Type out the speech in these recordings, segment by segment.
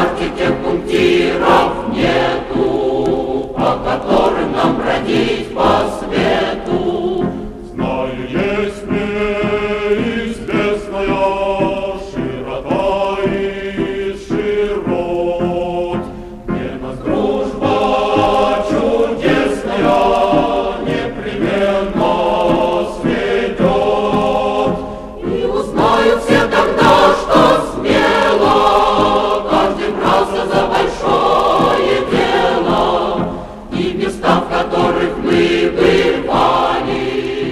тех пунктиров нету, по которым нам бродить по свету. Знаю, есть мне известная широта из широт, где нас дружба чудесная непременно сведет. И узнают все тогда, что смело каждый брался за большое дело, и места, в которых мы бывали.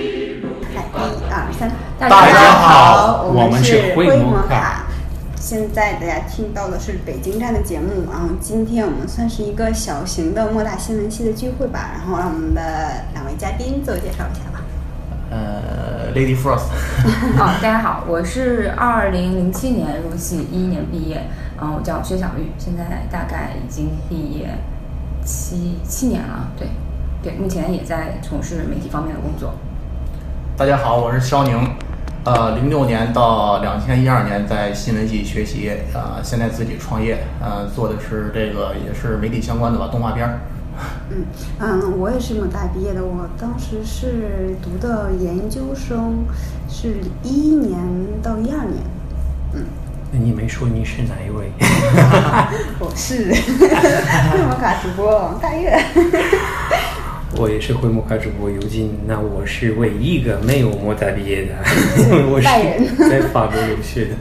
大家好， 我们是灰摩卡。 现在大家听到的是北京站的节目，然后今天我们算是一个小型的莫大新闻系的聚会吧，然后让我们的两位嘉宾自我介绍一下吧。 Lady Frost。 好，大家好，我是2007年入系，11年毕业，我叫薛小玉，现在大概已经毕业七年了，对，目前也在从事媒体方面的工作。 大家好，我是肖宁，06年到2012年在新闻系学习，现在自己创业，做的是这个也是媒体相关的吧，动画片。 我也是莫大毕业的，我当时是读的研究生，是11年到12年。 那你没说你是哪一位？ 我是灰摩卡主播王大月。 我也是灰摩卡主播尤金，那我是唯一一个没有莫大毕业的，因为我是在法国留学的。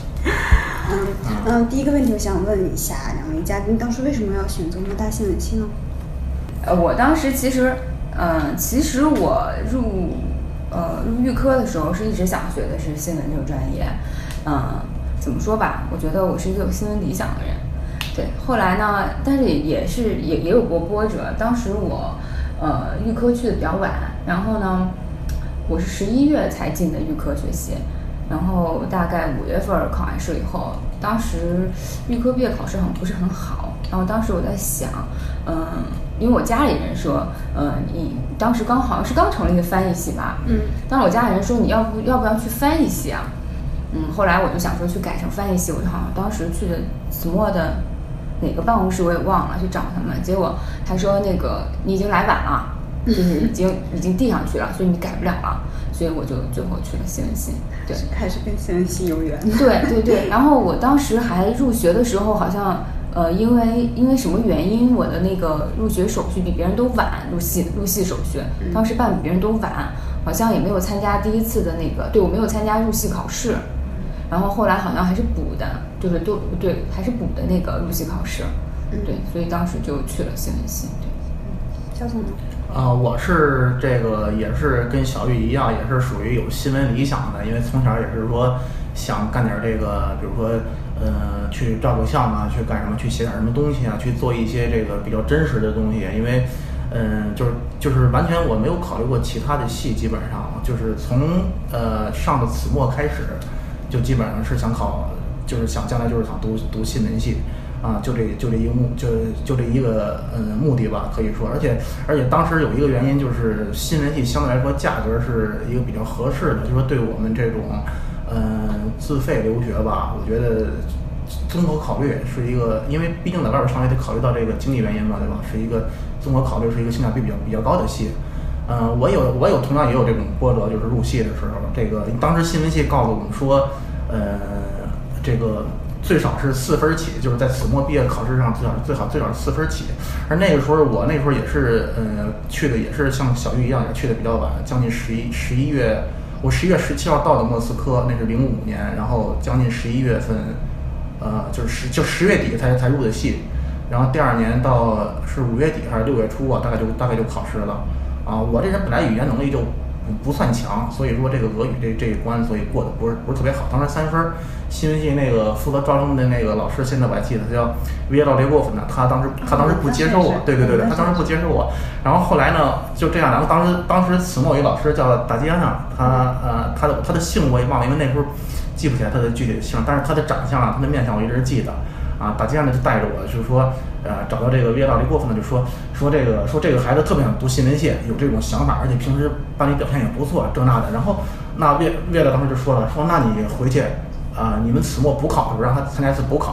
第一个问题我想问一下两位嘉宾，当时为什么要选择莫大新闻系呢？ 我当时其实我入预科的时候是一直想学的是新闻这个专业，怎么说吧，我觉得我是一个有新闻理想的人，对。后来呢，但是也有过波折，当时我预科去的比较晚，然后呢，我是11月才进的预科学习，然后大概5月份考完试以后，当时预科毕业考试好像不是很好，然后当时我在想，因为我家里人说，你当时好像是刚成立的翻译系吧，当时我家里人说你要不要去翻译系啊？后来我就想说去改成翻译系，我就好像当时去的子墨的哪个办公室我也忘了，去找他们，结果他说那个你已经来晚了，就是已经递上去了，所以你改不了了，所以我就最后去了新闻系，对， 还是跟新闻系有缘。 对，然后我当时还入学的时候好像。因为什么原因，我的那个入学手续比别人都晚，入系手续，当时办比别人都晚，好像也没有参加第一次的那个，对，我没有参加入系考试，然后后来好像还是补的，就是还是补的那个入系考试，对，所以当时就去了新闻系，对。 肖总呢？ 我是这个也是跟小玉一样，也是属于有新闻理想的，因为从小也是说想干点这个，比如说去照个相啊，去干什么，去写点什么东西啊，去做一些这个比较真实的东西，因为就是完全我没有考虑过其他的系，基本上就是从上的子墨开始，就基本上是想考，就是想将来就是想读新闻系。就这一个目的吧，可以说，而且当时有一个原因就是新闻系相对来说价格是一个比较合适的，就是说对我们这种自费留学吧，我觉得综合考虑是一个，因为毕竟在外边上学得考虑到这个经济原因嘛，对吧？是一个综合考虑，是一个性价比比较高的系。我同样也有这种波折，就是入系的时候，这个当时新闻系告诉我们说，这个。最少是4分起，就是在子墨毕业考试上最少是4分起。而那个时候我那时候也是去的也是像小玉一样，也去的比较晚，将近11月，我11月17号到的莫斯科，那是05年，然后将近11月份，就10月底才入的系，然后第2年到是5月底还是6月初啊，大概就考试了我这人本来语言能力就不算强，所以说这个俄语这一关，所以过得不是特别好。当时3分，新闻系那个负责招生的那个老师，现在我还记得，他叫维拉列沃夫呢。他当时不接受我，对，他当时不接受我。然后后来呢，就这样。然后当时子墨有一老师叫达基安娜，他的姓我也忘了，因为那时候记不起来他的具体的姓，但是他的长相他的面相我一直记得。达基安娜就带着我，就是说，找到这个维拉列沃夫呢，就说这个孩子特别想读新闻系，有这种想法，而且平时班里表现也不错，这那的。然后那维拉当时就说了，那你回去。你们子墨补考的时候让他参加一次补考，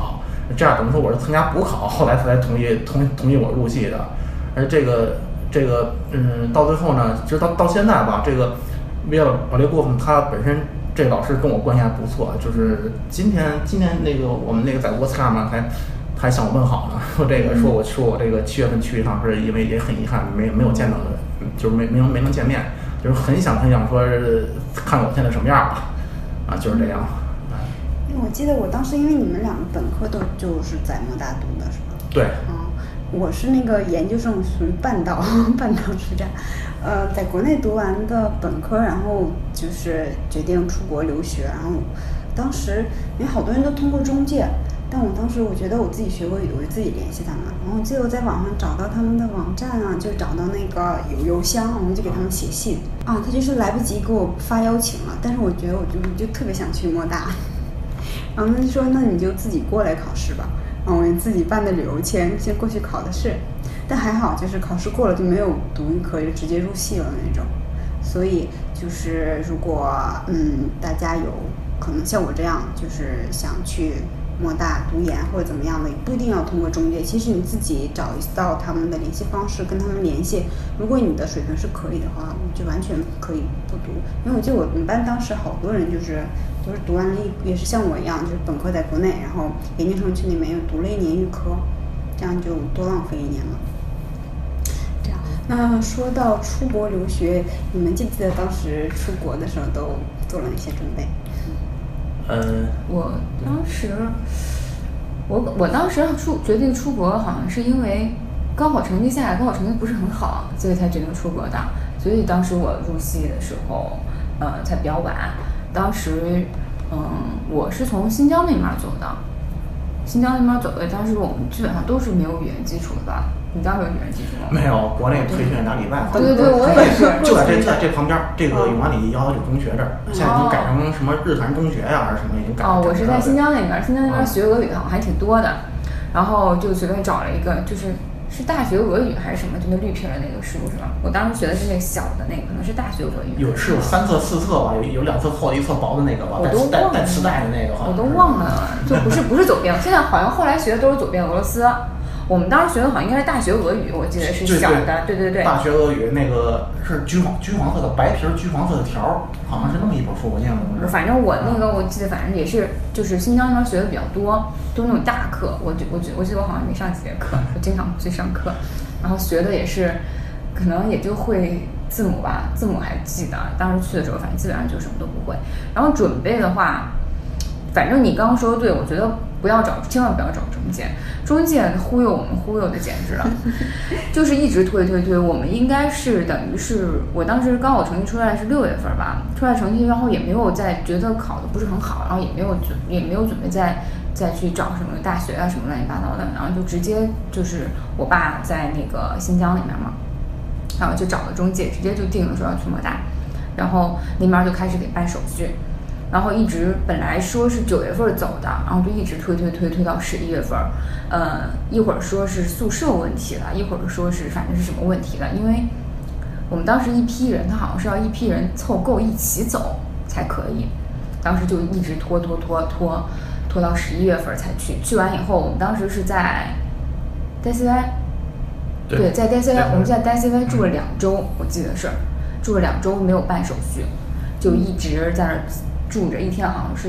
这样等于说我是参加补考，后来才同意我入系的。而这个到最后呢，直到现在吧，这个为了保利过分，他本身这个老师跟我关系还不错，就是今天那个我们那个在沃斯卡嘛还向我问好呢，说我这个7月份去一趟，是因为也很遗憾没有见到的，就是没能见面，就是很想说看我现在什么样吧，就是这样。 我记得我当时因为你们两个本科都就是在莫大读的是吧？ 对。 我是那个研究生，属于半道出家，在国内读完的本科，然后就是决定出国留学，然后当时因为好多人都通过中介，但我当时我觉得我自己学过语，我就自己联系他们，然后结果在网上找到他们的网站啊，就找到那个有邮箱，我们就给他们写信啊，他就是来不及给我发邀请了，但是我觉得我就特别想去莫大，然后他就说那你就自己过来考试吧。我自己办的旅游签，先过去考的试，但还好，就是考试过了就没有读预科，就直接入系了那种。所以就是如果大家有可能像我这样，就是想去莫大读研或者怎么样的，也不一定要通过中介。其实你自己找一道他们的联系方式，跟他们联系。如果你的水平是可以的话，就完全可以不读。因为我记得我们班当时好多人就是都是读完了也是像我一样，就是本科在国内，然后研究生去那边又读了1年预科，这样就多浪费1年了。这样，那说到出国留学，你们记不记得当时出国的时候都做了哪些准备？ 我当时决定出国，好像是因为高考成绩下来，高考成绩不是很好，所以才决定出国的。所以当时我入系的时候，才比较晚。当时，我是从新疆那边走的。当时我们基本上都是没有语言基础的吧？你当时有语言基础吗？ 没有，国内培训2礼拜。 对，我也是。 就在这旁边，这个永安里119中学这儿，现在已经改成什么日坛中学呀，还是什么已经改。 我是在新疆那边，学俄语的好像还挺多的，然后就随便找了一个，是大学俄语还是什么，就那绿皮的那个书是吧？我当时学的是那个小的那个，可能是大学俄语。 有3册4册吧，有2册厚的，1册薄的那个吧，带磁带的那个。 我都忘了，就不是走遍。现在好像后来学的都是走遍俄罗斯。我们当时学的好像应该是大学俄语，我记得是小的，对。 大学俄语那个是橘黄色的白皮橘黄色的条，好像是那么一本书，我印象中是。 反正我那个我记得，反正也是，就是新疆那边学的比较多，都是那种大课。我记得我好像没上几节课，我经常不去上课，然后学的也是，可能也就会字母吧，字母还记得。当时去的时候，反正基本上就什么都不会。然后准备的话，反正你刚刚说的对，我觉得千万不要找中介忽悠我们忽悠的简直了，就是一直推。我们应该是等于是我当时高考成绩出来是6月份吧，出来成绩，然后也没有觉得考的不是很好，然后也没有准备再去找什么大学啊什么乱七八糟的，然后就直接就是我爸在那个新疆那边嘛，然后就找了中介，直接就定了说要去莫大，然后那边就开始给办手续。然后一直本来说是9月份走的，然后就一直推到11月份，一会儿说是宿舍问题了，一会儿说是反正是什么问题了，因为我们当时一批人，他好像是要一批人凑够一起走才可以，当时就一直拖到11月份才去。去完以后，我们当时是在戴CY，对，在戴CY，我们在戴CY住了2周，我记得是住了2周没有办手续，就一直在那儿住着，一天好像是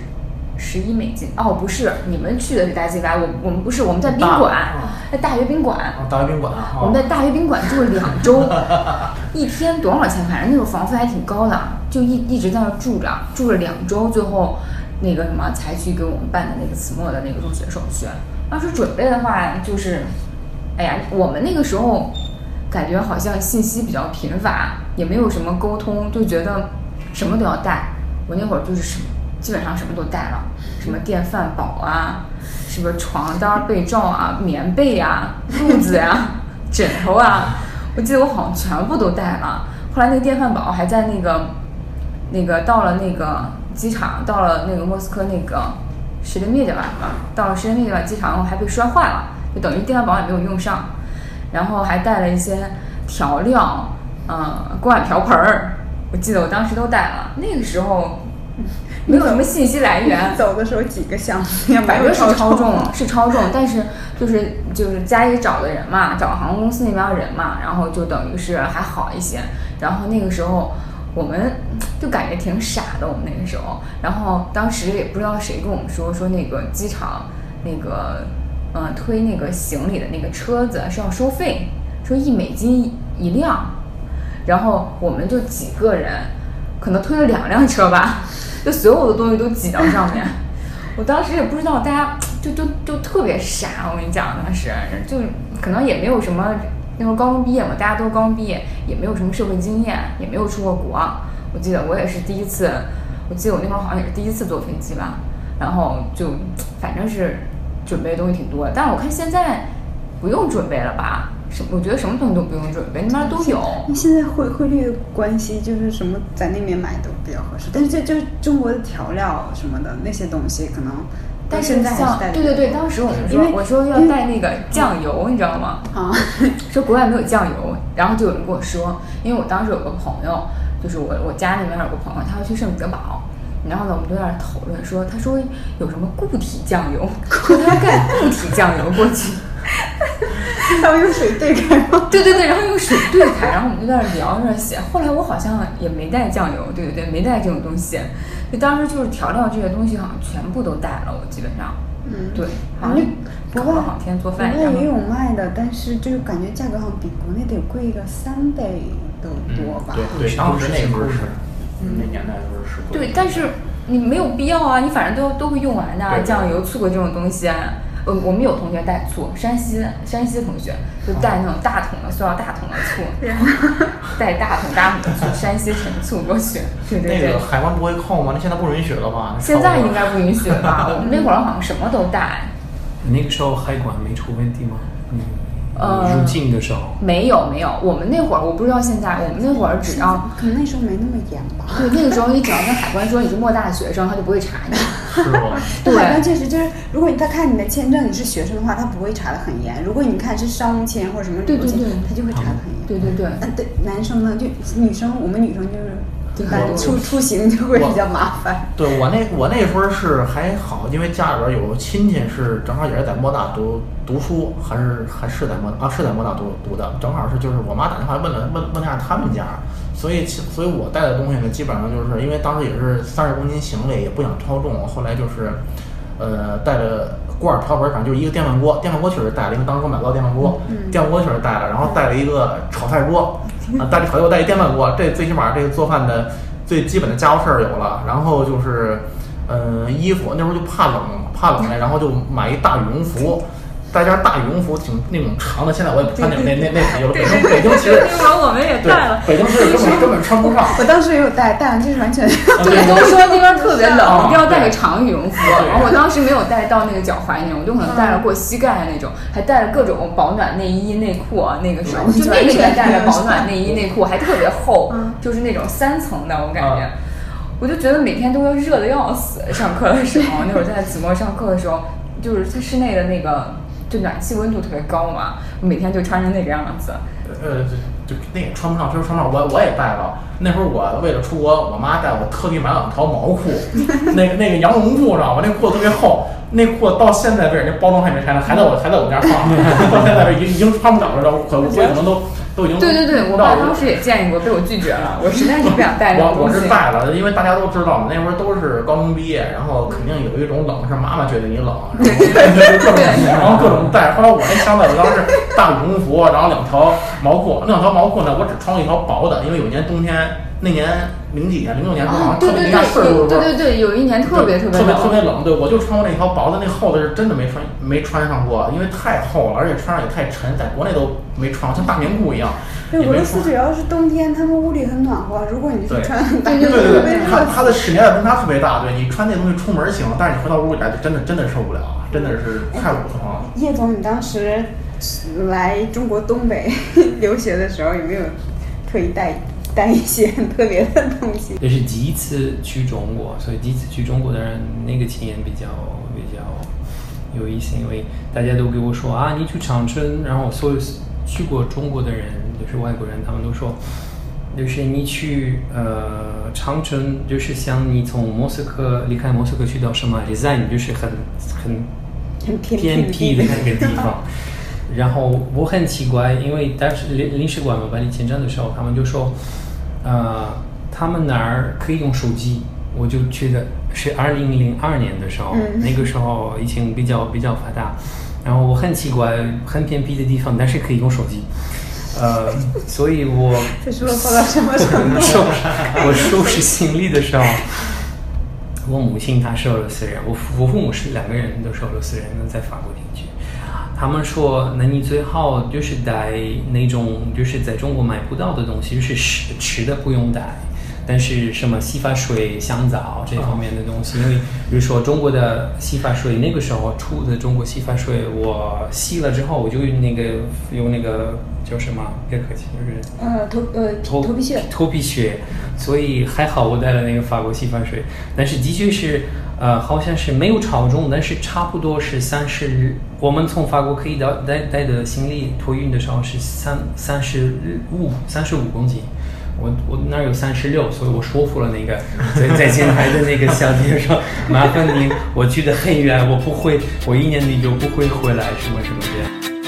11美金。哦，不是，你们去的是戴CY，我们不是，我们在宾馆，在大学宾馆。 大学宾馆。 我们在大学宾馆住了2周，一天多少钱？反正那个房费还挺高的，就一直在那住了2周，最后那个什么才去给我们办的那个此墨的那个入学手续。当时准备的话就是，哎呀，我们那个时候感觉好像信息比较贫乏，也没有什么沟通，就觉得什么都要带。我那会儿就是基本上什么都带了，什么电饭煲啊，什么床单、被罩啊、棉被啊、褥子呀、枕头啊，我记得我好像全部都带了。后来那个电饭煲还在那个到了那个机场，到了那个莫斯科那个什列涅吧，到了什列涅机场，然后还被摔坏了，就等于电饭煲也没有用上。然后还带了一些调料，锅碗瓢盆儿。我记得我当时都带了，那个时候没有什么信息来源。 走的时候几个项目， 反正是超重，是超重，但是就是家里找的人嘛，找航空公司那边的人嘛，然后就等于是还好一些。然后那个时候我们就感觉挺傻的，我们那个时候，然后当时也不知道谁跟我们说那个机场那个推那个行李的那个车子是要收费，说$1一辆，然后我们就几个人，可能推了2辆车吧，就所有的东西都挤到上面。我当时也不知道，大家就特别傻，我跟你讲，当时就可能也没有什么，那时候高中毕业嘛，大家都高中毕业，也没有什么社会经验，也没有出过国。我记得我也是第一次，我记得我那会儿好像也是第一次坐飞机吧，然后就反正是准备的东西挺多的，但是我看现在不用准备了吧？我觉得什么东西都不用准备，那边都有。 现在汇率的关系，就是什么在那边买都比较合适，但是就是中国的调料什么的那些东西可能。 但是像对，当时我说要带那个酱油，你知道吗？说国外没有酱油，然后就有人跟我说，因为我当时有个朋友，就是我家那边有个朋友，他要去圣彼得堡。然后呢，我们都在那讨论说，他说有什么固体酱油，说他要盖固体酱油过去， 他要用水兑开吗？ 对，然后用水兑开，然后我们就在那聊着写。后来我好像也没带酱油，对，没带这种东西。就当时就是调料这些东西好像全部都带了，我基本上。对，好像搞了好天做饭一样。 国外也有卖的，但是就是感觉价格好像比国内得贵个3倍都多吧？ 对，当时那会儿是。那年代都是对，但是你没有必要啊，你反正都会用完的，酱油、醋这种东西。我们有同学带醋，山西同学就带那种大桶的塑料大桶的醋，带大桶的醋，山西陈醋过去。对。 那个海关不会扣吗？那现在不允许了吧？ 现在应该不允许了吧？我们那会儿好像什么都带。 那个时候海关没出问题吗？入境的时候没有，我们那会儿我不知道现在，我们那会儿只要可能那时候没那么严吧。 对，那个时候你只要跟海关说你是莫大的学生，他就不会查你。 是吗？ 对，海关确实就是，如果他看你的签证你是学生的话，他不会查得很严。如果你看是商务签或者什么旅游签，他就会查得很严。 对。 男生呢，就女生，我们女生就是一般出行就会比较麻烦。 对，我那时候是还好，因为家里边有亲戚是正好也是在莫大读书，还是在莫大读的，正好是就是我妈打电话问下他们家，所以我带的东西呢，基本上就是因为当时也是30公斤行李，也不想超重，后来就是带着锅碗瓢盆，反正就是一个电饭锅确实带了，因为当时我买不到电饭锅，电饭锅确实带了，然后带了一个炒菜锅，带着炒菜锅，带一电饭锅，这最起码这个做饭的最基本的家务事儿有了，然后就是衣服，那时候就怕冷然后就买一大羽绒服。带件大羽绒服挺那种长的，现在我也不穿那皮了。北京其实那会儿我们也带了， 北京其实根本穿不上。 我当时也有带完就是完全对，都说那边特别冷，一定要带个长羽绒服。然后我当时没有带到那个脚踝那种，我就可能带了过膝盖那种，还带了各种保暖内衣内裤。那个时候就那个年代的保暖内衣内裤还特别厚，就是那种3层的，我感觉。我就觉得每天都要热的要死。上课的时候，那会儿在子墨上课的时候，就是它室内的那个。就暖气温度特别高嘛，我每天就穿成那个样子。 就那也穿不上，确实穿不上。我也带了。那会儿我为了出国，我妈带我特地买了2条毛裤，那个羊绒裤，知道吧？那裤子特别厚，那裤子到现在为止，那包装还没拆呢，还在我家放，到现在已经穿不了了，我可能都已经。 对，我爸当时也建议过，被我拒绝了。我实在是不想带那种东西。 我是带了，因为大家都知道，那会儿都是高中毕业，然后肯定有一种冷是妈妈觉得你冷，然后各种带。后来我那相对我当时是大羽绒服，然后2条毛裤，那2条毛裤呢，我只穿过一条薄的，因为有一年冬天，那年06年好像特别大事儿， 对，有一年特别冷。对，我就穿过那条薄的，那厚的是真的没穿上过，因为太厚了，而且穿上也太沉，在国内都没穿，像大棉裤一样。 对，俄罗斯主要是冬天，他们屋里很暖和，如果你是穿很大， 对，它的室内的温差特别大，对你穿那东西出门行，但是你回到屋里来就真的受不了，真的是太冷了。 叶总，你当时来中国东北留学的时候，有没有特意带一些很特别的东西？ 这是第一次去中国，所以第一次去中国的人那个经验比较有意思，因为大家都给我说啊，你去长春，然后所有去过中国的人，就是外国人，他们都说就是你去长春，就是像你从莫斯科离开莫斯科去到什么Рязань，就是很偏僻的那个地方。然后我很奇怪，因为当时领事馆办理签证的时候，他们就说，他们那儿可以用手机。我就觉得是2002年的时候，那个时候已经比较发达。然后我很奇怪，很偏僻的地方，但是可以用手机。所以我这是落后到什么程度？ 我收拾行李的时候，我母亲她是俄罗斯人，我父母是2个人都是俄罗斯人，在法国定居。他们说，那你最好就是带那种就是在中国买不到的东西，就是吃的不用带。但是什么洗发水、香皂这方面的东西，因为比如说中国的洗发水，那个时候出的中国洗发水，我洗了之后我就用那个叫什么？别客气，就是头皮屑，所以还好我带了那个法国洗发水，但是的确是好像是没有超重，但是差不多是30，我们从法国可以带的行李托运的时候是35公斤。我那儿有36，所以我说服了那个在前台的那个小姐说，麻烦您，我去得很远，我不会，我1年里就不会回来，什么什么这样。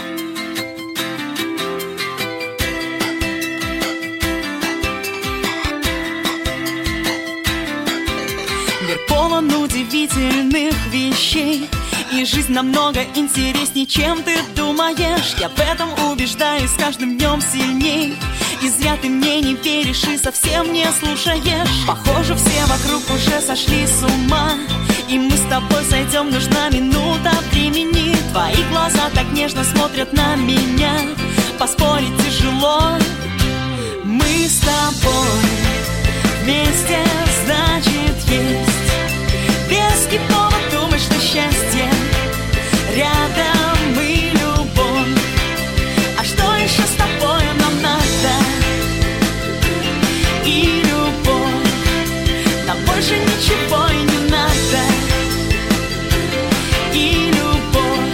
Мир полон удивительных вещей, и жизнь намного интереснее, чем ты думаешь. Я в этом убеждаюсь с каждым днем сильней. И зря ты мне не веришь и совсем не слушаешь. Похоже, все вокруг уже сошли с ума, и мы с тобой сойдем, нужна минута времени. Твои глаза так нежно смотрят на меня, поспорить тяжело. Мы с тобой вместе, значит, есть веский повод думать, что счастье рядом и любовь. А что еще с тобой нам надо? И любовь. Нам больше ничего и не надо. И любовь.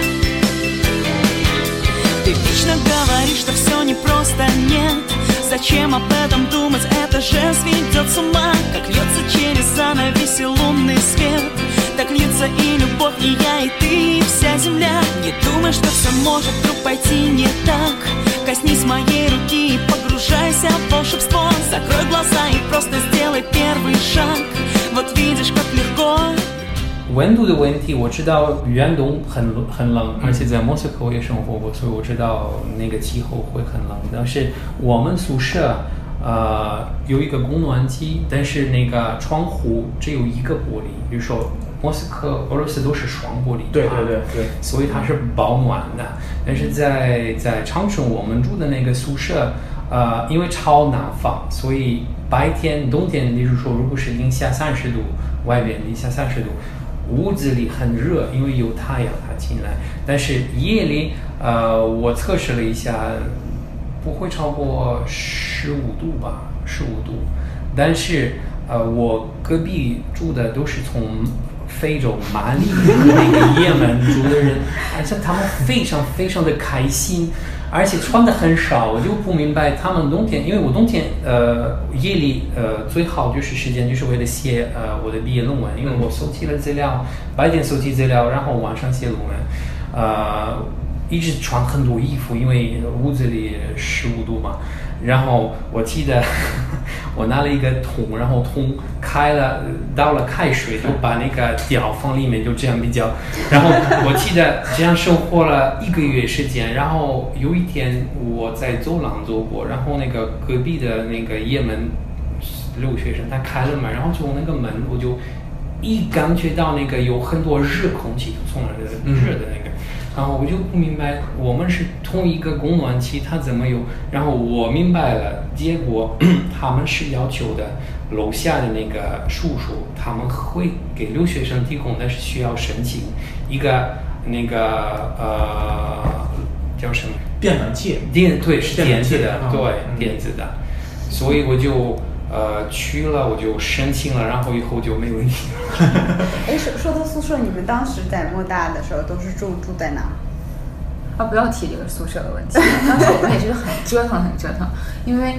Ты вечно говоришь, что все непросто, нет. Зачем об этом думать, это же сведет с ума. Как льется через занавеси лунный свет, так льется и любовь, и я, и ты, и вся земля. Не думай, что все может вдруг пойти не так. Коснись моей руки и погружайся в волшебство. Закрой глаза и просто сделай первый шаг. Вот видишь, как легко. 温度的问题，我知道远东很冷，而且在莫斯科我也生活过，所以我知道那个气候会很冷。但是我们宿舍有一个供暖机，但是那个窗户只有一个玻璃，比如说莫斯科、俄罗斯都是双玻璃， 对， 所以它是保暖的。但是在长春我们住的那个宿舍，因为朝南方，所以白天冬天，例如说如果是零下30度，外边零下30度。屋子里很热，因为有太阳它进来，但是夜里我测试了一下，不会超过15度吧，15度。但是我隔壁住的都是从非洲马里那个也门住的人，而且他们非常非常的开心，而且穿的很少，我就不明白他们冬天，因为我冬天夜里最好就是时间就是为了写我的毕业论文，因为我收集了资料，白天收集资料，然后晚上写论文，一直穿很多衣服，因为屋子里15度嘛。然后我记得我拿了一个桶，然后桶开了，倒了开水，就把那个吊放里面，就这样比较。然后我记得这样生活了1个月时间。然后有一天我在走廊走过，然后那个隔壁的那个也门留学生他开了门，然后从那个门我就一感觉到那个有很多热空气从那个热的那个。然后我就不明白，我们是同一个供暖器，它怎么有？然后我明白了，结果他们是要求的，楼下的那个叔叔他们会给留学生提供，但是需要申请一个那个叫什么？ 电暖器。 对，是电子的，对，电子的。所以我就去了，我就申请了，然后以后就没问题了。 哎，说到宿舍，你们当时在莫大的时候都是住在哪？ 不要提这个宿舍的问题。当时我们也是很折腾，因为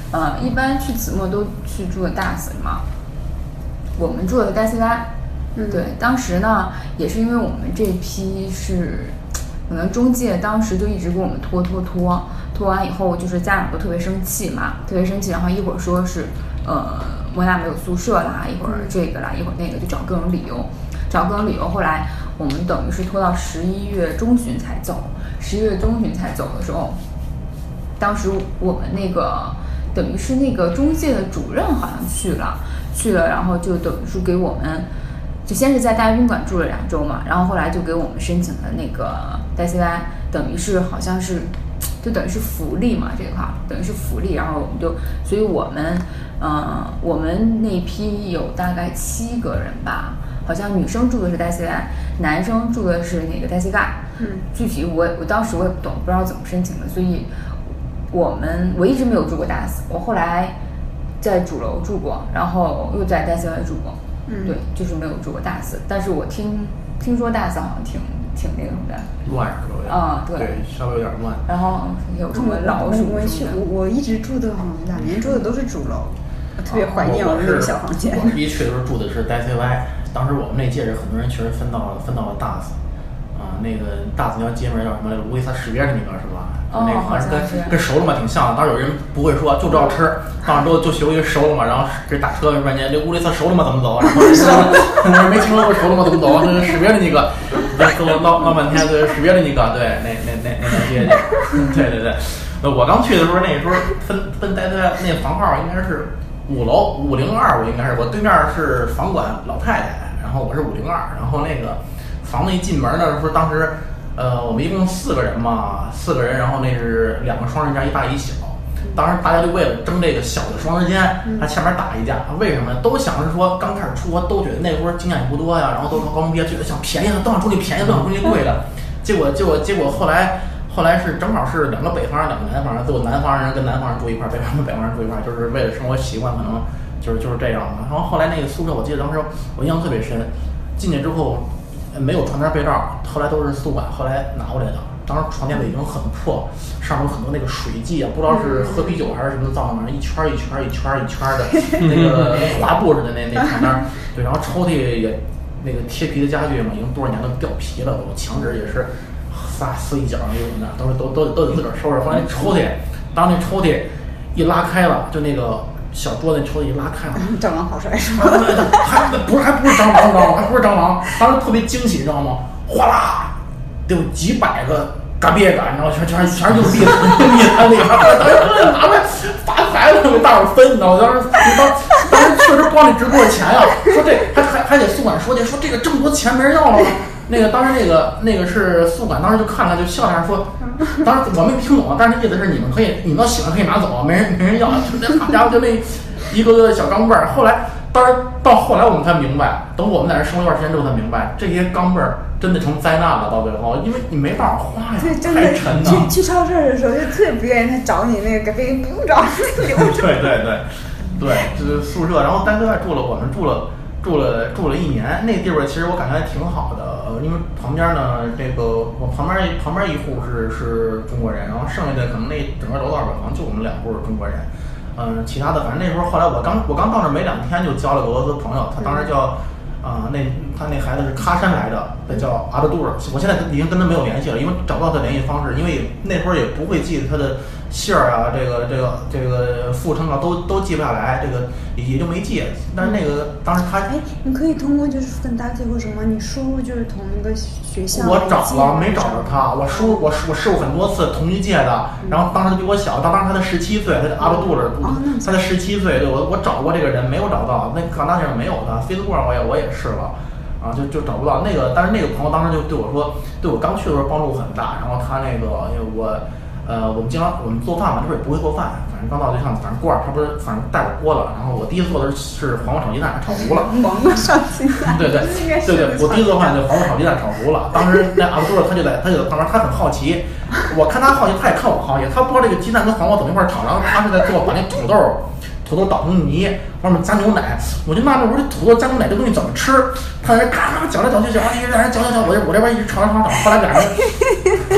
一般去子墨都去住的大寺嘛，我们住的戴 CY。对，当时呢也是因为我们这批是，可能中介当时就一直给我们拖完以后，就是家长都特别生气嘛，然后一会儿说是莫大没有宿舍啦，一会儿这个啦，一会儿那个，就找各种理由。后来我们等于是拖到11月中旬才走。11月中旬才走的时候，当时我们那个等于是那个中介的主任好像去了，然后就等于是给我们。就先是在大悦宾馆住了2周嘛，然后后来就给我们申请了那个戴 CY， 等于是好像是，就等于是福利嘛，这块等于是福利，然后我们就，所以我们那批有大概7个人吧，好像女生住的是戴 CY， 男生住的是那个戴 CY，具体我当时我也不懂，不知道怎么申请的，所以我一直没有住过大寺，我后来在主楼住过，然后又在戴 CY 住过。对，就是没有住过大寺，但是我听说大寺好像挺那个什么的， 乱是吧？ 啊， 对，稍微有点乱。 然后有什么老鼠什么的。 我一直住的好像2年住的都是主楼，我特别怀念我那个小房间。 我第一去的时候住的是戴 CY， 当时我们那届是很多人确实分到了大寺，那个大寺那条街门叫什么来着？乌龟萨石边的那个是吧？那个好像跟熟了嘛挺像的。当时有人不会说，就知道吃，当时就学一个熟了嘛，然后给打车半天，这乌龟萨熟了吗？怎么走？然后没听说过熟了吗？怎么走？那个石边的那个，跟我闹半天，对，石边的那个，对，那条街去，对。我刚去的时候，那时候分待在那房号应该是5楼502，我应该是我对面是房管老太太，然后我是502，然后那个房子一进门呢，说当时。我们一共4个人嘛，4个人，然后那是2个双人间，一大一小。当时大家就为了争这个小的双人间，他前面打一架，为什么？都想着说刚开始出国都觉得那会儿经验也不多呀，然后都高中毕业，觉得想便宜的都想出去便宜，都想出去贵的。结果后来是正好是2个北方人2个南方人，最后南方人跟南方人住一块，北方人跟北方人住一块，就是为了生活习惯，可能就是这样的。然后后来那个宿舍，我记得当时我印象特别深，进去之后。没有床单被罩，后来都是宿管后来拿过来的。当时床垫子已经很破，上面有很多那个水迹啊，不知道是喝啤酒还是什么造成的，一圈的那个滑布似的那床单。对，然后抽屉也那个贴皮的家具嘛，已经多少年都掉皮了，我墙纸也是撕一角那种的，都得自个儿收拾。后来抽屉，当那抽屉一拉开了，就那个。小桌子抽屉一拉开了， 蟑螂跑出来是吗？ 还不是蟑螂，还不是蟑螂，当时特别惊喜，你知道吗？哗啦，得有几百个嘎别嘎，你知道，全是硬币，他那个拿来发财了，给大伙分，你知道吗？当时确实光你直播钱呀，说这还得宿管说这个这么多钱没人要了吗？那个当时那个是宿管，当时就看了就笑了，说，当时我没听懂，但是那意思是你们要喜欢可以拿走，没人要，就那好家伙就那一个个小钢镚儿。后来，当然到后来我们才明白，等我们在这生活一段时间之后才明白，这些钢镚儿真的成灾难了，到最后，因为你没办法花呀，太沉了。 去超市的时候就特别不愿意他找你那个，不用找那个流程。 对，就是宿舍，然后单位我们住了1年，那地方其实我感觉还挺好的，因为旁边呢，这个我旁边一户是中国人，然后剩下的可能那整个楼道可能就我们2户是中国人，其他的反正那时候后来我刚到那没2天就交了个俄罗斯朋友，他当时叫他那孩子是喀山来的，叫阿德杜尔，我现在已经跟他没有联系了，因为找不到他联系方式，因为那会儿也不会记他的姓儿啊，这个父称啊都记不下来，这个也就没记。但是那个当时他， 你可以通过就是跟大姐或什么，你输入就是同一个学校。 我找了没找着他，我试过很多次同一届的，然后当时他比我小，当时他17岁，他是阿布杜尔，他才17岁，对我找过这个人没有找到，那港大上没有他 ，Facebook 上我也试了。就找不到那个，但是那个朋友当时就对我说，对我刚去的时候帮助很大。然后他那个，因为我们经常我们做饭嘛，那时候也不会做饭，反正刚到就像反正锅儿，他不是反正带着锅了。然后我第一次做的是黄瓜炒鸡蛋，炒糊了。 黄瓜炒鸡蛋。对， 我第一次做饭就黄瓜炒鸡蛋炒糊了。当时那阿布杜尔他就在旁边，他很好奇，我看他好奇，他也看我好奇，他不知道这个鸡蛋跟黄瓜怎么一块炒，然后他是在做把那土豆捣成泥，外面加牛奶，我就纳闷，我说这土豆加牛奶这东西怎么吃？他在那咔咔搅来搅去，让人搅，我这边一直炒，后来俩人，他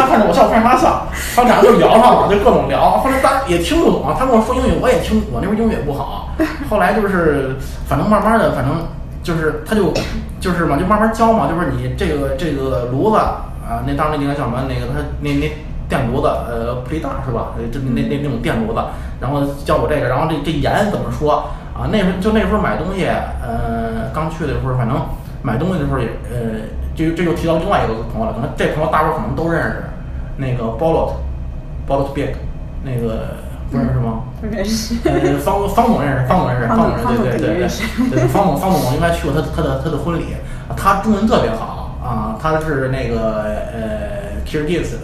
他看着我笑，我看着他笑，他俩就聊上了，就各种聊。后来当然也听不懂，他跟我说英语，我也听，我那时候英语也不好。后来就是反正慢慢的，反正就是他就是嘛，就慢慢教嘛，就是你这个炉子啊，那当时那个叫什么那个他那电炉子普利大是吧？就那种电炉子，然后教我这个，然后这盐怎么说啊？那时候买东西，刚去的时候，反正买东西的时候也这就提到另外一个朋友了，可能这朋友大伙可能都认识，那个 Bolot Big， 那个不认识吗？ 不认识。 方总认识，对，方总应该去过他的婚礼，他中文特别好啊，他是那个吉尔吉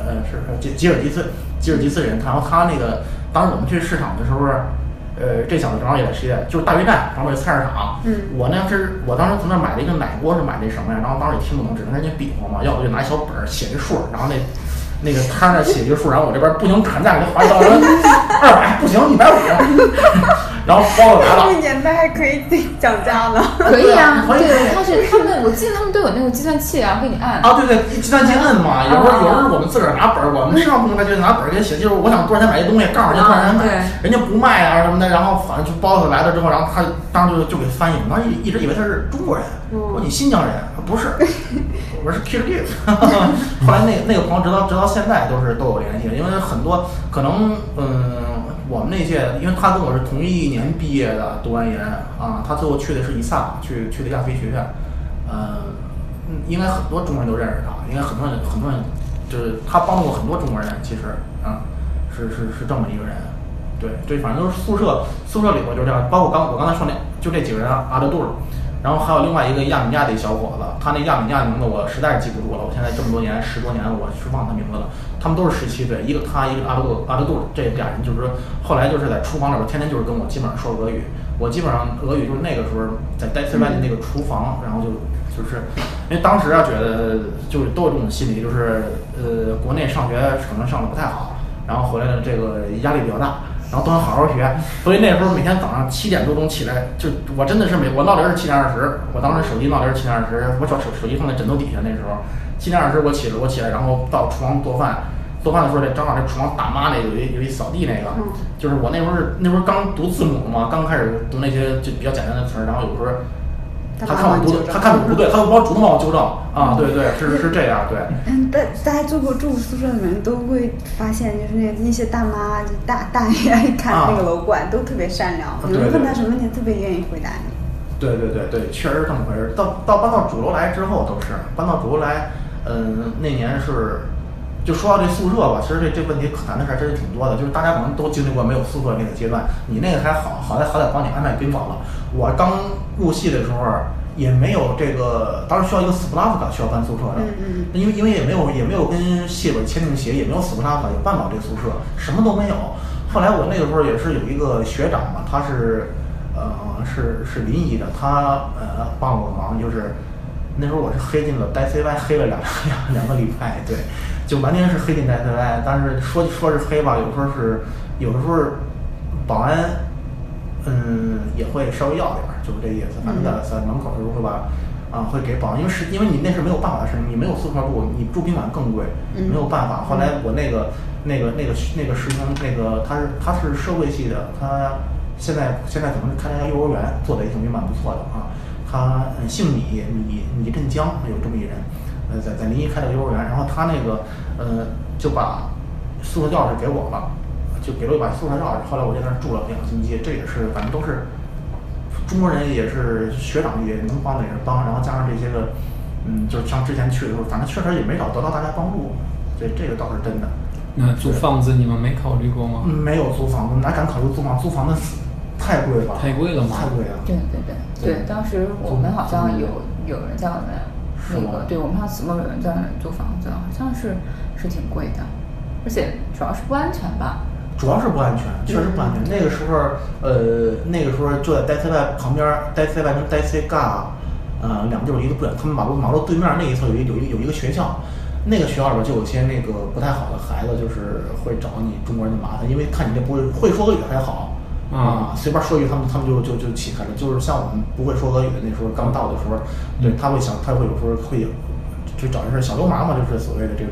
斯人，然后他那个当时我们去市场的时候。这小子正好也在实验，就是大鱼站旁边有菜市场。我当时从那买了一个奶锅，是买那什么呀？然后当时也听不懂，只能人家比划嘛，要不就拿小本写这数，然后那个摊那写一个数，然后我这边不行砍价给他划一刀，200不行150，然后包子来了。 这个年代还可以自己讲价呢？ 可以啊，对，他们，我记得他们都有那种计算器啊，给你按。 啊，对，计算器摁嘛。有时候我们自个儿拿本儿，我们上部门就拿本儿给写，就是我想多少钱买这东西，告诉人家多少钱买，人家不卖啊什么的，然后反正就包子来了之后，然后他当时就给翻译，当时一直以为他是中国人，说你新疆人，不是，我是 Kirgiz。后来那个朋友直到现在都有联系，因为很多可能我们那届，因为他跟我是同一年毕业的，读完研啊，他最后去的是ISAC，去的亚非学院，应该很多中国人都认识他，应该很多人就是他帮助过很多中国人，其实是这么一个人，对，反正都是宿舍里边就这样，包括我刚才说就这几个人阿德杜尔。然后还有另外一个亚美尼亚的小伙子，他那亚美尼亚名字我实在是记不住了，我现在这么多年10多年我是忘他名字了。他们都是17岁，一个他，一个阿德杜，这俩人就是后来就是在厨房里边天天就是跟我基本上说俄语，我基本上俄语就是那个时候在DCY的那个厨房，然后就是因为当时觉得就是都有这种心理，就是国内上学可能上的不太好，然后回来的这个压力比较大。然后都想好好学，所以那时候每天早上7点多钟起来，就我真的是我闹铃是7点20，我当时手机闹铃是7点20，我手机放在枕头底下，那时候7点20我起来，然后到厨房做饭的时候，正好这厨房大妈那有一扫地那个，就是我那时候刚读字母嘛，刚开始读那些就比较简单的词儿，然后有时候。他看我不对，他主动帮我纠正啊，对，是这样，对。 大家住宿舍的人都会发现，就是那些大妈、大爷看那个楼管都特别善良，你问他什么，你特别愿意回答你。 对，确实是这么回事。到搬到主楼来之后都是搬到主楼来，那年是。就说到这宿舍吧，其实这问题可谈的事儿真是挺多的，就是大家可能都经历过没有宿舍那个阶段，你那个还好歹帮你安排宾馆了。我刚入系的时候也没有这个，当时需要一个斯普拉夫卡需要搬宿舍的，因为也没有跟系委签订协议，也没有斯普拉夫卡也办不了这宿舍，什么都没有。后来我那个时候也是有一个学长嘛，他是临沂的，他帮我忙，就是那时候我是黑进了DCY，黑了两个礼拜，对。就完全是黑进DCY，但是说是黑吧，有的时候保安也会稍微要点儿，就是这意思。反正在门口的时候会会给保安，因为你那是没有办法的事，你没有宿舍住，你住宾馆更贵，没有办法。后来我那个师兄，他是社会系的，他现在可能开了一家幼儿园，做的也挺蛮不错的啊。他姓李振江，有这么一人。在临沂开了个幼儿园，然后他那个就把宿舍钥匙给我了，就给了我一把宿舍钥匙。后来我在那儿住了2个星期，这也是反正都是中国人，也是学长也能帮的也是帮，然后加上这些个就像之前去的时候，反正确实也没得到大家帮助，这个倒是真的。 那租房子你们没考虑过吗？ 没有租房子，哪敢考虑租房？租房子太贵了。 太贵了吗？ 太贵了。 对，当时我们好像有人在外面。对，我们上次有人在那租房子，好像是挺贵的，而且主要是不安全吧。 主要是不安全，确实不安全。那个时候就在DCY旁边，DCY跟DCGA，两个地方离得不远。他们马路对面那一侧有一个学校，那个学校里边就有些那个不太好的孩子，就是会找你中国人的麻烦，因为看你这不会说俄语还好。随便说一句，他们就起开了。就是像我们不会说俄语的那时候刚到的时候，对他会有时候会去找一些小流氓嘛，就是所谓的这种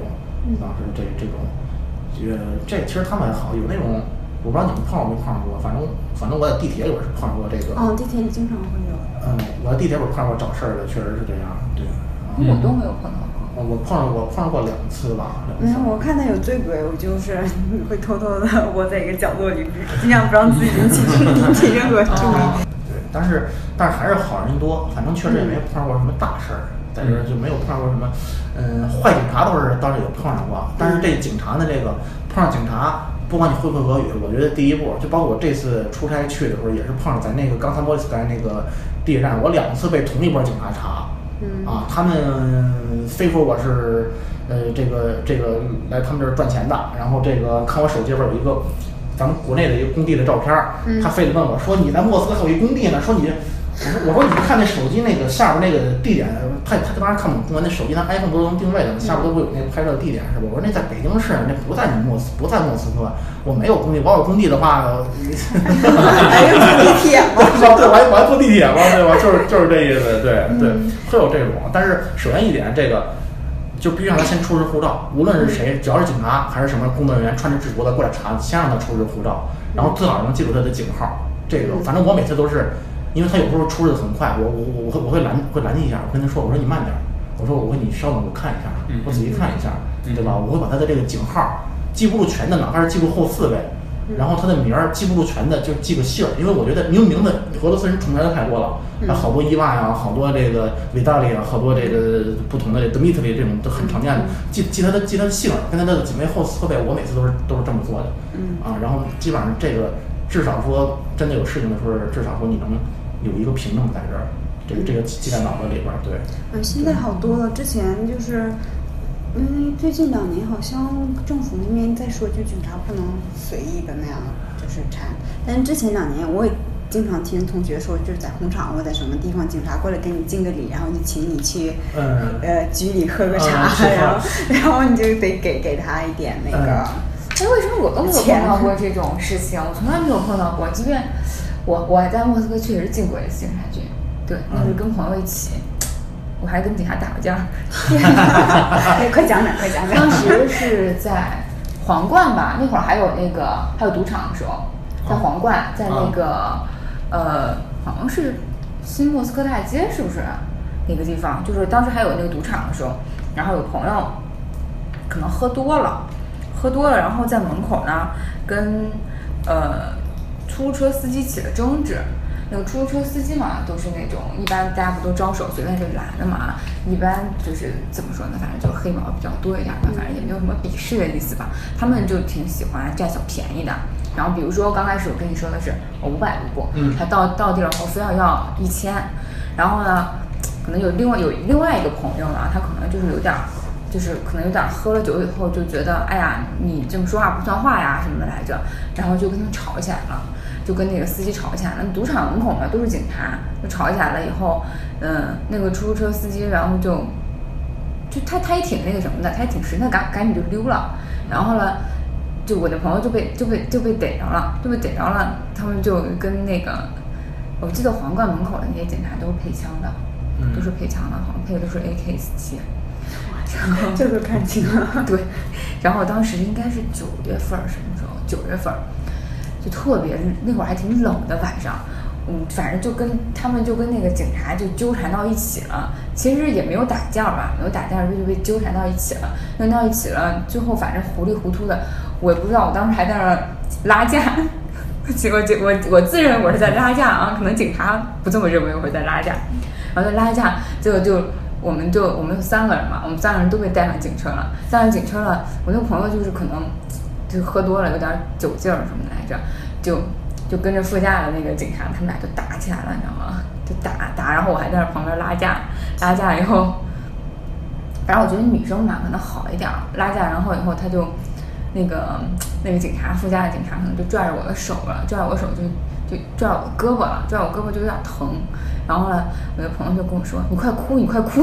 当时这种，这其实他们好有那种，我不知道你们碰没碰上过，反正我在地铁里边是碰上过这个。 地铁里经常会有。 我在地铁里碰上过找事儿的，确实是这样，对。 我都没有碰到过。 我碰上过2次吧。 没有，我看他有醉鬼，我就是会偷偷的窝在一个角落里，尽量不让自己引起任何注意。 对，但是还是好人多，反正确实也没碰上过什么大事儿，在这就没有碰上过什么，坏警察倒是有碰上过，但是这警察的这个碰上警察，不管你会不会俄语，我觉得第一步就包括我这次出差去的时候，也是碰上在那个冈萨莫里斯在那个地铁站，我2次被同一波警察查。他们非说我是这个来他们这儿赚钱的，然后这个看我手机里边有一个咱们国内的一个工地的照片，他非得问我说你在莫斯科还有一工地呢，说你，我说你看那手机那个下边那个地点，他当然看不懂中文，那手机拿 iPhone 都能定位的，下边都会有那个拍摄的地点是吧？我说那在北京市，那不在莫斯科，我没有工地，我有工地的话， 还有坐地铁吗？ 对，我还坐地铁吗？对吧？就是这意思，对，会有这种。但是首先一点，这个就必须让他先出示护照，无论是谁，只要是警察还是什么工作人员，穿着制服的过来查，先让他出示护照，然后最好能记住他的警号。这个反正我每次都是。因为他有时候出的很快，我会拦一下，我跟他说，我说你慢点，我说你稍等，我看一下，我仔细看一下，对吧？我会把他的这个警号记不住全的，哪怕是记住后4位，然后他的名儿记不住全的，就记个姓儿，因为我觉得名字俄罗斯人重来的太多了，好多伊娃呀，好多这个维达利啊，好多这个不同的Dmitry这种都很常见的，记他的姓儿跟他的几位后4位，我每次都是这么做的，然后基本上这个至少说真的有事情的时候，至少说你能有一个凭证在这儿，这个记在脑子里边，对。 现在好多了，之前就是，最近2年好像政府那边在说，就警察不能随意的那样就是缠，但是之前2年我也经常听同学说，就是在红场或者在什么地方，警察过来跟你敬个礼，然后就请你去局里喝个茶，然后你就得给他一点那个。 为什么我都没有碰到过这种事情？我从来没有碰到过，即便。我还在莫斯科确实进过一次警察局，对，那是跟朋友一起，我还跟警察打过架。 快讲讲。 当时是在皇冠吧，那会儿还有赌场的时候，在皇冠，在那个好像是新莫斯科大街，是不是那个地方？就是当时还有那个赌场的时候，然后有朋友可能喝多了，然后在门口呢跟出租车司机起了争执。那个出租车司机嘛，都是那种一般大家不都招手随便就拦的嘛，一般就是怎么说呢，反正就是黑毛比较多一点吧，反正也没有什么鄙视的意思吧。他们就挺喜欢占小便宜的。然后比如说刚开始我跟你说的是我500卢布，他到地儿后非要1000，然后呢，可能有另外一个朋友呢，他可能就是可能有点喝了酒以后就觉得，哎呀，你这么说话不算话呀什么的来着，然后就跟他吵起来了，就跟那个司机吵起来了。赌场门口嘛都是警察，就吵起来了以后，那个出租车司机然后就他也挺那个什么的，他也挺实在，赶紧就溜了。然后呢，就我的朋友就被逮着了，他们就跟那个，我记得皇冠门口的那些警察都是配枪的，都是配枪的，好像配的都是 AK-47。 这都看清了。 对，然后当时应该是9月份，什么时候？9月份，就特别那会儿还挺冷的晚上，反正就跟那个警察就纠缠到一起了。其实也没有打架吧，就被纠缠到一起了。弄到一起了，最后反正糊里糊涂的，我也不知道，我当时还在那儿拉架。我自认我是在拉架啊，可能警察不这么认为我是在拉架，然后就拉架，结果我们有3个人嘛，我们3个人都被带上警车了。我那个朋友就是可能就喝多了，有点酒劲儿什么的来着，就跟着副驾的那个警察，他们俩就打起来了，你知道吗？就打，然后我还在那旁边拉架以后，然后我觉得女生嘛可能好一点，拉架然后以后他就那个警察，副驾的警察可能就拽着我的手了，拽我手就拽我胳膊了，拽我胳膊就有点疼。然后呢，我的朋友就跟我说：“你快哭！”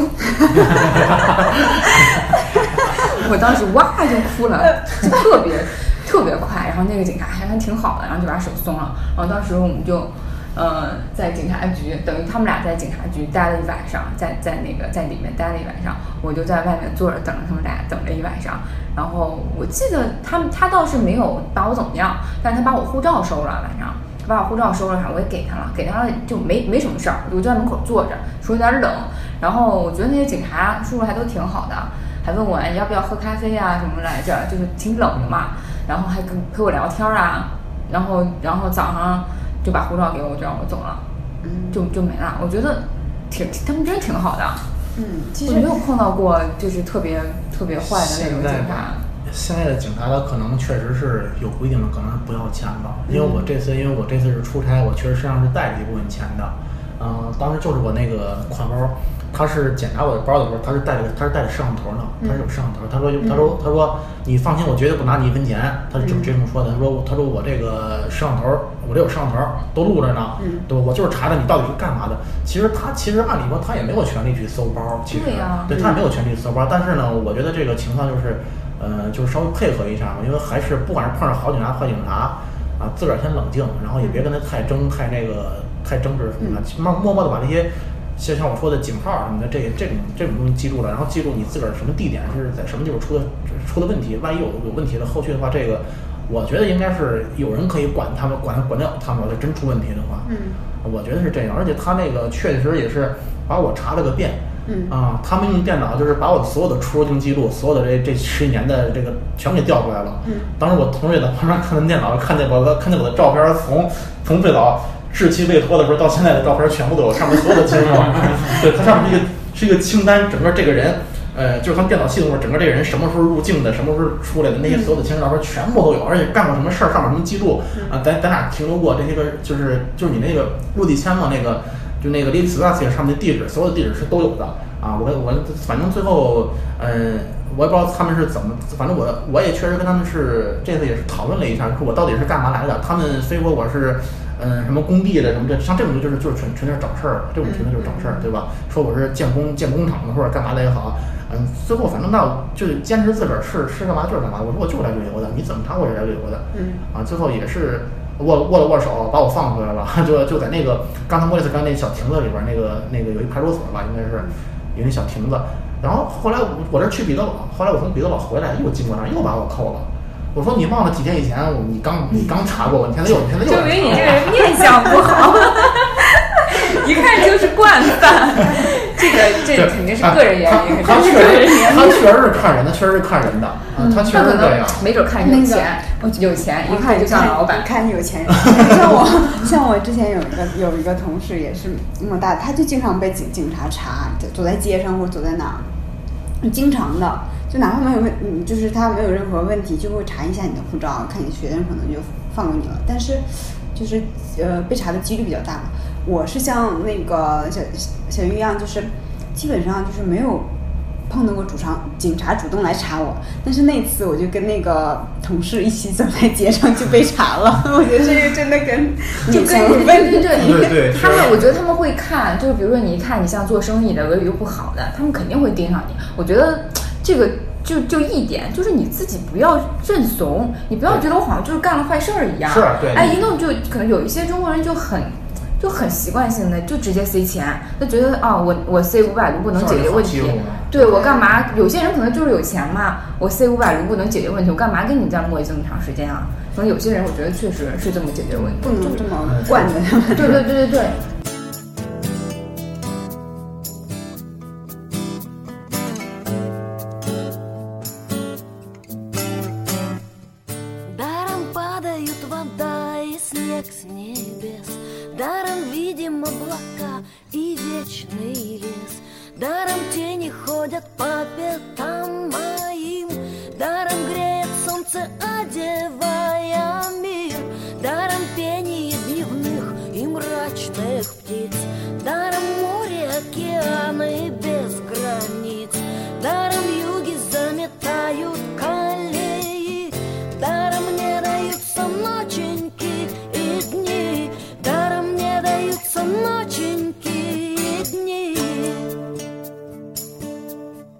我当时哇就哭了，就特别快。然后那个警察还挺好的，然后就把手松了。然后当时我们就在警察局，等于他们俩在警察局待了一晚上，在里面待了一晚上，我就在外面坐着等着他们俩，等了一晚上。然后我记得他倒是没有把我怎么样，但是他把我护照收了，晚上把我护照收了，我也给他了就没什么事儿，我就在门口坐着，说有点冷。然后我觉得那些警察叔叔还都挺好的，还问我要不要喝咖啡啊什么来着，就是挺冷的嘛，然后还陪我聊天啊，然后早上就把护照给我，就让我走了，就没了。我觉得他们真挺好的，其实没有碰到过就是特别坏的那种警察。 现在的警察他可能确实是有规定的，可能是不要钱的。因为我这次是出差，我确实身上是带着一部分钱的。当时就是我那个款包，他是检查我的包的时候，他是带着摄像头呢，他是有摄像头。他说你放心，我绝对不拿你1分钱。他是这么说的。他说我这个摄像头，我这有摄像头都录着呢，对吧？我就是查着你到底是干嘛的。其实按理说他也没有权利去搜包，其实对他也没有权利搜包。但是呢，我觉得这个情况就是稍微配合一下嘛，因为还是不管是碰上好警察坏警察啊，自个儿先冷静，然后也别跟他太争执什么的，默默的把这些像我说的警号什么的这种东西记住了，然后记住你自个儿什么地点是在什么地方出的问题，万一有问题了，后续的话这个我觉得应该是有人可以管他们，管得了他们，要真出问题的话，我觉得是这样，而且他那个确实也是把我查了个遍。他们用电脑就是把我所有的出入境记录，所有的这10年的这个全给调出来了。当时我同事也在旁边看着电脑，看见我的照片，从最早稚气未脱的时候到现在的照片全部都有，上面所有的情况。对，它上面是一个清单，整个这个人，就是他们电脑系统上整个这个人什么时候入境的，什么时候出来的那些所有的清单照片全部都有，而且干过什么事儿，上面什么记录咱哪停留过，这些个就是你那个落地签嘛，就那个 l i s t 上面的地址，所有的地址是都有的啊。我反正最后我也不知道他们是怎么，反正我也确实跟他们是这次也是讨论了一下，说我到底是干嘛来的。他们非说我是什么工地的什么的，像这种就是纯是找事儿，这种纯就是找事儿，对吧？说我是建工厂的或者干嘛的也好，最后反正那就是坚持自个儿是干嘛就是干嘛。我说我就是来旅游的，你怎么查我是来旅游的？最后也是。握了握手，把我放出来了，就在那个刚才莫里斯刚那小亭子里边，那个有一派出所吧，应该是有那小亭子。然后后来我这去彼得堡，后来我从彼得堡回来又经过那儿，又把我扣了。我说你忘了几天以前你刚查过我，你现在又证明你这个人面相不好，一看就是惯犯。这肯定是个人原因， 他确实是看人的，他确实是这样。 没准看有钱，有钱一看就像老板， 看有钱人。像我之前有一个同事也是那么大，他就经常被警察查，走在街上或者走在哪儿，经常的，就哪怕没有就是他没有任何问题，就会查一下你的护照，看你学生可能就放过你了。但是就是被查的几率比较大嘛。我是像那个小鱼一样，就是基本上就是没有碰到过警察主动来查我，但是那次我就跟那个同事一起走在街上就被查了。我觉得这个真的跟对，我觉得他们会看，就是比如说你一看你像做生意的俄语又不好的，他们肯定会盯上你。我觉得这个就一点，就是你自己不要认怂，你不要觉得我好像就是干了坏事儿一样。 是，对。 一弄就可能有一些中国人就很习惯性的就直接塞钱，他觉得我塞500卢不能解决问题，对我干嘛？有些人可能就是有钱嘛，我塞500卢不能解决问题，我干嘛跟你这样磨叽这么长时间啊？可能有些人我觉得确实是这么解决问题， 不能这么惯着他们。 对。 Даром видим облака и вечный лес, даром тени ходят по пятам моим, даром греет солнце, одевая мир, даром пение дневных и мрачных птиц, даром море, океаны без границ, даром юги заметают колеи, даром не даются ноченьки и дни, даром не даются ноченьки и дни.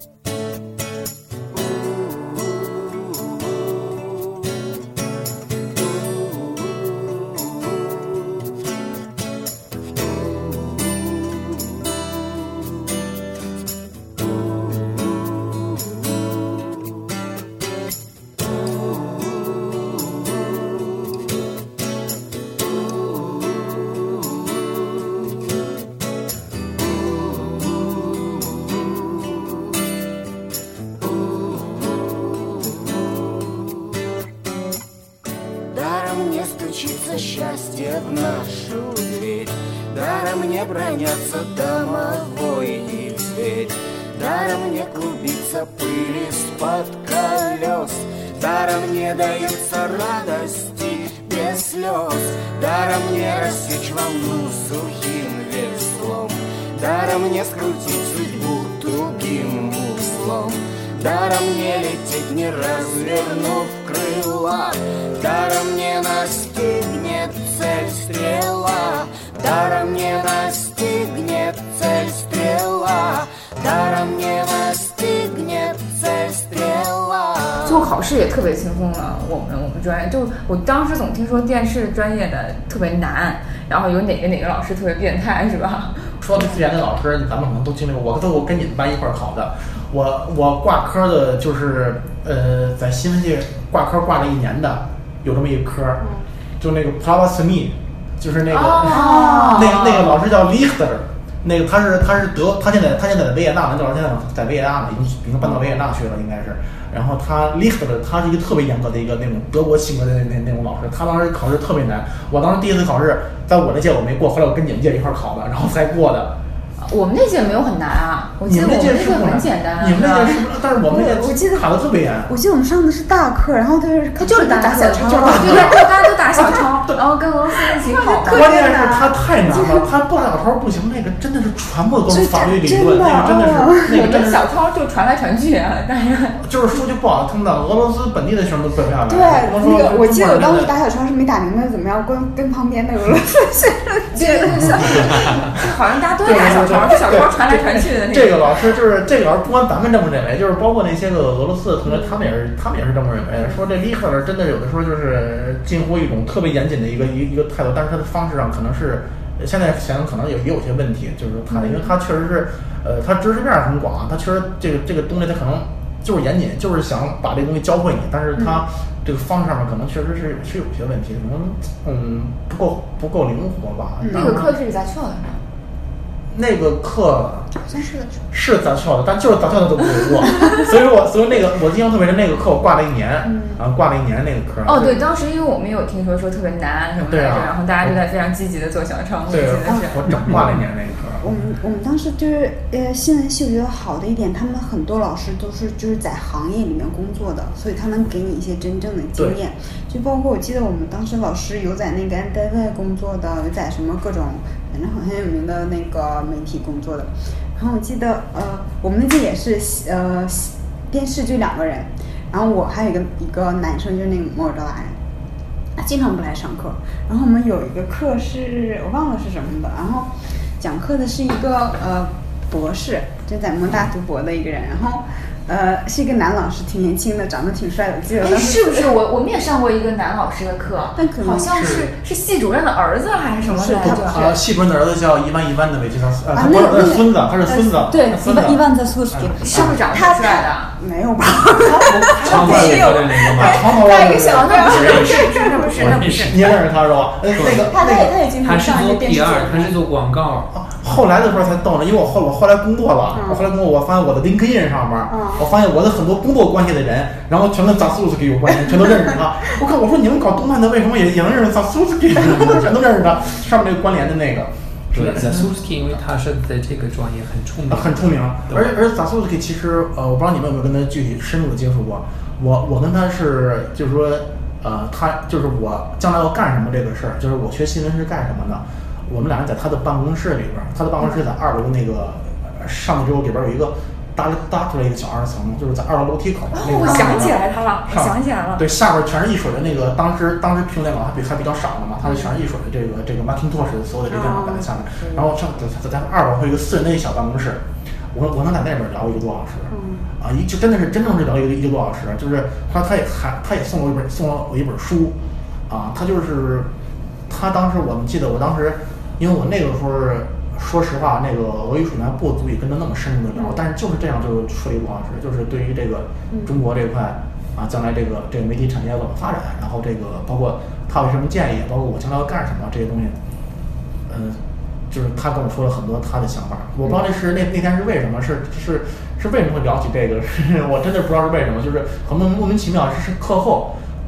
Даром не стучится счастье в нашу дверь, даром не бронятся домовой и зверь, даром не клубится пыль из-под колес, даром не даются радости без слез, даром не рассечь волну сухим веслом, даром не скрутить судьбу тугим узлом, даром не лететь, не развернув крыла, даром не настигнет цель стрела, даром не настигнет цель стрела, даром не настигнет цель стрела。 最后考试也特别轻松了，我们专业就我当时总听说电视专业的特别难，然后有哪个老师特别变态，是吧？ 说之前的老师，咱们可能都经历过，我都跟你们班一块儿考的。我挂科的就是在新闻界挂科挂了1年的，有这么一科，就那个 Pravasmi， 就是那个、那个老师叫 Lichter， 那个他现在在维也纳，那老师现在在维也纳了，已经搬到维也纳去了，应该是。然后他 Lichter 他是一个特别严格的一个那种德国性格的那种老师，他当时考试特别难。我当时第一次考试，在我那届我没过，后来我跟你们届一块儿考的，然后才过的。 我们那届没有很难啊，我记得我们那届很简单。 你们那届是不是？但是我们那我记得考的特别严。 我记得我们上的是大课，然后他就是打小抄， 对，大家都打小抄，然后跟俄罗斯一起考。 关键是他太难了，他不打小抄不行，那个真的是全部都是法律理论，那个真的是我们小抄就传来传去啊，但是就是说句不好听的，俄罗斯本地的学生都背不下来。 对，那个我记得我当时打小抄是没打明白怎么样，跟旁边的俄罗斯学生对，好像大家都在打小抄，小抄传来传去的那这个老师就是这个老师，不管咱们这么认为，就是包括那些个俄罗斯的同学，他们也是这么认为，说这里赫尔真的有的时候就是近乎一种特别严谨的一个态度，但是他的方式上可能是现在想可能也有些问题，就是他的，因为他确实是他知识面很广，他确实这个东西他可能就是严谨，就是想把这个东西教会你，但是他这个方式上面可能确实是有些问题，可能不够灵活吧。 那个课是在校的是吗？ 那个课好像是杂校的，但就是杂校的都不会过，所以那个我印象特别深，那个课我挂了1年，然后挂了1年那个课。 哦，对，当时因为我们有听说特别难什么来着，然后大家就在非常积极的做小抄。 对，我整挂了1年那个课。 我们当时就是新闻系我觉得好的一点，他们很多老师都是就是在行业里面工作的，所以他能给你一些真正的经验。就包括我记得我们当时老师有在那个 NTV 工作的，有在什么各种反正很有名的那个媒体工作的。然后我记得我们那届也是电视就2个人，然后我还有一个男生，就是那个摩尔多瓦人，他经常不来上课。然后我们有一个课是我忘了是什么的，然后讲课的是一个博士，就在蒙大读博的一个人，然后是一个男老师，挺年轻的，长得挺帅的。我记得当时是不是我们也上过一个男老师的课， 但可能好像是系主任的儿子还是什么来着？ 系主任的儿子叫伊万的维基他不是孙子，他是孙子。 对，伊万在苏斯基， 是不是长得挺帅的？ 没有吧？ 长头发的那个吗？ 长头发的一个小的，不是， 你认识他是吧？那个他也经常上一个电视节目。 他是做广告。 后来的时候才逗呢，因为我后来工作了，我发现我的 LinkedIn 上面，我发现我的很多工作关系的人，然后全跟扎苏斯基有关系，全都认识他。我说你们搞动漫的为什么也能认识扎苏斯基？全都认识他，上面那个关联的那个。 对 Zasluski 因为他是在这个专业很出名， 很出名。而 Zasluski 其实我不知道你们有没有跟他具体深入的接触过。我跟他是就是说他就是我将来要干什么这个事儿，就是我学新闻是干什么的。我们俩人在他的办公室里边，他的办公室在2楼那个上去之后里边有一个搭出来一个小2层，就是在2楼楼梯口。 我想起来他了，我想起来了。 对，下边全是一水的那个，当时苹果电脑还比较少的嘛，它是全是一水的这个 Macintosh 所有的这个电脑摆在下面，然后在2楼会有一个4人的小办公室，我能在那边聊1个多小时，就真正是聊1个多小时，就是他也送了我一本书，他就是他当时我们记得我当时，因为我那个时候说实话，那个俄语水平还不足以跟他那么深入的聊，但是就是这样就说了1个多小时，就是对于这个中国这块将来这个媒体产业要怎么发展，然后这个包括他有什么建议，包括我将来要干什么这些东西，就是他跟我说了很多他的想法。我不知道那天是为什么，是为什么会聊起这个，我真的不知道是为什么，就是很莫名其妙，是课后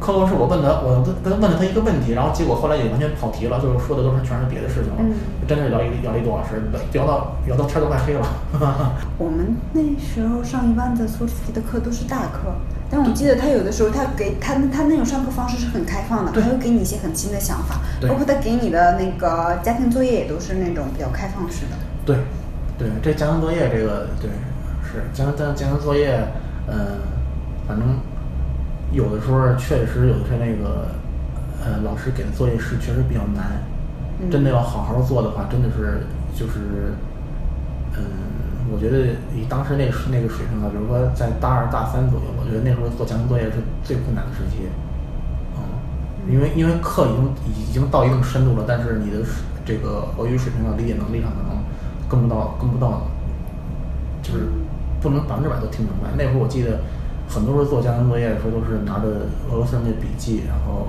课后是我问了他一个问题，然后结果后来也完全跑题了，就是说的全是别的事情了，真是聊了1个多小时，聊到天都快黑了。 我们那时候上一般的苏体的课都是大课，但我记得他有的时候他那种上课方式是很开放的，他会给你一些很新的想法，包括他给你的那个家庭作业也都是那种比较开放式的。 对，这家庭作业这个对是家庭作业，反正有的时候确实有的是那个老师给的作业是确实比较难，真的要好好做的话，真的是就是我觉得以当时那个水平啊，比如说在大2、大3左右，我觉得那时候做家庭作业是最困难的时期，因为课已经到一定深度了，但是你的这个俄语水平的理解能力上可能跟不到，就是不能100%都听明白。那会儿我记得很多时候做家庭作业的时候都是拿着俄罗斯人的笔记，然后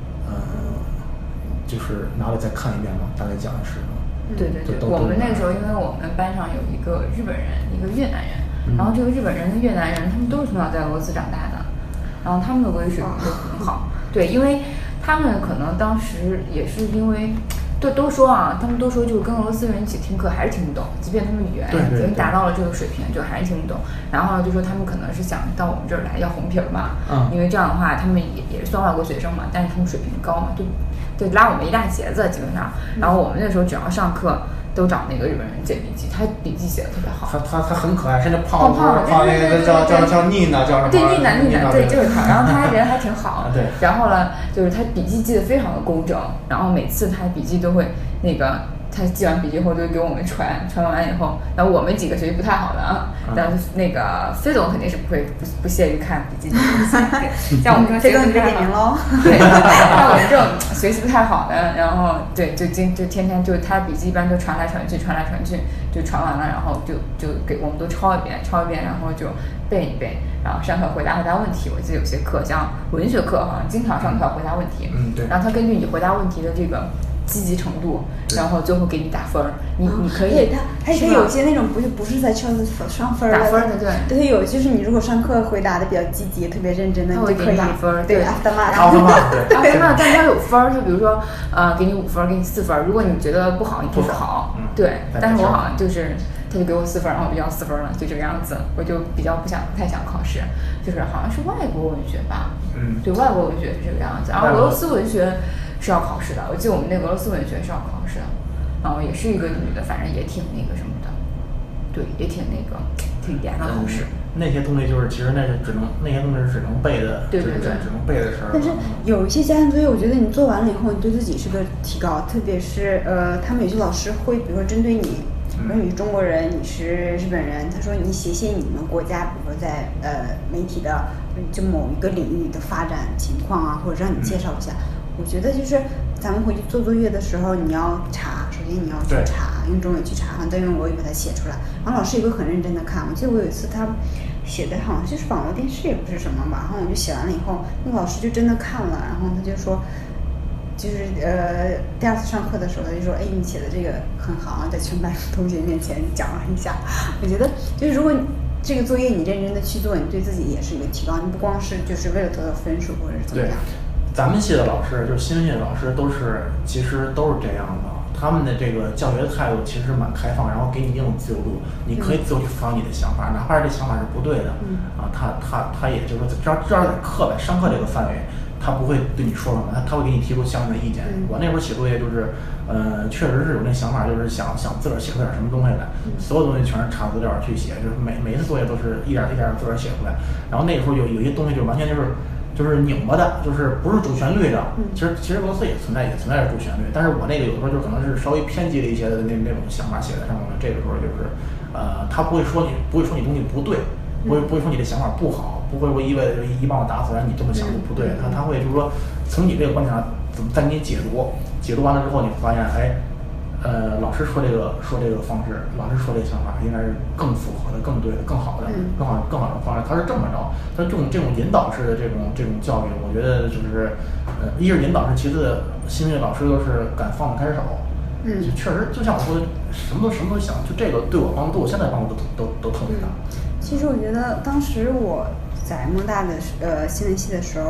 就是拿来再看一遍嘛，大概讲的是。 对，我们那个时候因为我们班上有一个日本人，一个越南人，然后这个日本人跟越南人他们都是从小在俄罗斯长大的，然后他们的俄语水平都很好。对，因为他们可能当时也是因为都说啊，他们都说就是跟俄罗斯人一起听课还是听不懂，即便他们语言已经达到了这个水平，就还是听不懂。然后就说他们可能是想到我们这儿来要红皮儿嘛，因为这样的话他们也是算外国学生嘛，但是他们水平高嘛，就拉我们一大截子基本上。然后我们那时候只要上课都找那个日本人借笔记，他笔记写的特别好。 他很可爱，是那胖那个叫妮娜，叫什么？ 对，妮娜，对，就是他。然后他人还挺好。 对。 然后呢，就是他笔记记得非常的工整，然后每次他笔记都会那个。他记完笔记后就给我们传完以后，然后我们几个学习不太好的但是那个飞总肯定是不屑于看笔记的东西，像我们这种飞总你别点名喽。 对，像我们这种学习不太好的，然后对就天天就他笔记一般就传来传去，就传完了，然后就给我们都抄一遍，然后就背一背，然后上课回答问题。我记得有些课像文学课好像经常上课回答问题， 对， 然后他根据你回答问题的这个积极程度，然后最后给你打分儿。你可以， 他还可以有些那种不是在上分打分的， 对，有就是你如果上课回答的比较积极，特别认真的， 他会给你打分。 对，after mark， 但他有分儿，就比如说给你5分，给你4分。如果你觉得不好，你可以考。对，但是我好像就是他就给我4分，然后我就要4分了，就这个样子。我就不太想考试，就是好像是外国文学吧，对，外国文学是这个样子。然后俄罗斯文学是要考试的，我记得我们那个俄罗斯文学是要考试的，然后也是一个女的，反正也挺那个什么的，对，也挺那个挺严的考试。 那些东西就是其实那些东西是只能背的， 对， 只能背的事儿。 但是有一些家庭作业，我觉得你做完了以后，你对自己是个提高，特别是他们有些老师会，比如说针对你。比如你是中国人，你是日本人，他说你写你们国家，比如说在媒体的就某一个领域的发展情况啊，或者让你介绍一下。我觉得就是咱们回去做作业的时候，你要查，首先你要去查，用中文去查，然后再用俄语把它写出来。然后老师也会很认真的看。我记得我有一次他写的好像就是网络电视也不是什么吧，然后我就写完了以后，那个老师就真的看了，然后他就说。就是第2次上课的时候，他就说：“哎，你写的这个很好，在全班同学面前讲了一下。”我觉得，就是如果这个作业你认真的去做，你对自己也是一个提高。你不光是就是为了得到分数或者是怎么样。 咱们系的老师，就是新闻系的老师，其实都是这样的。他们的这个教学态度其实蛮开放，然后给你一定的自由度，你可以自由去发你的想法，哪怕是这想法是不对的，他也就是说，只要在上课这个范围。他不会对你说什么，他会给你提出相应的意见。我那会儿写作业就是，确实是有那想法，就是想自个儿写出点什么东西来，所有东西全是查资料去写，就是每次作业都是一点一点自个儿写出来。然后那个时候有些东西就完全就是拧巴的，就是不是主旋律的。其实俄罗斯也存在着主旋律，但是我那个有的时候就可能是稍微偏激了一些的那种想法写在上面。这个时候就是，他不会说你东西不对，不会说你的想法不好。不会说意味着一棒子打死，然后你这么想就不对。他会就是说，从你这个观点上怎么再给你解读完了之后，你发现，老师说这个方式，老师说这个想法应该是更符合的、更对的、更好的方式。他是这么着，他这种引导式的这种教育，我觉得就是，一是引导式，其次新闻老师都是敢放得开手。就确实就像我说的，什么都想，就这个对我帮助，我现在帮助都特别大。 其实我觉得当时我在莫大的新闻系的时候，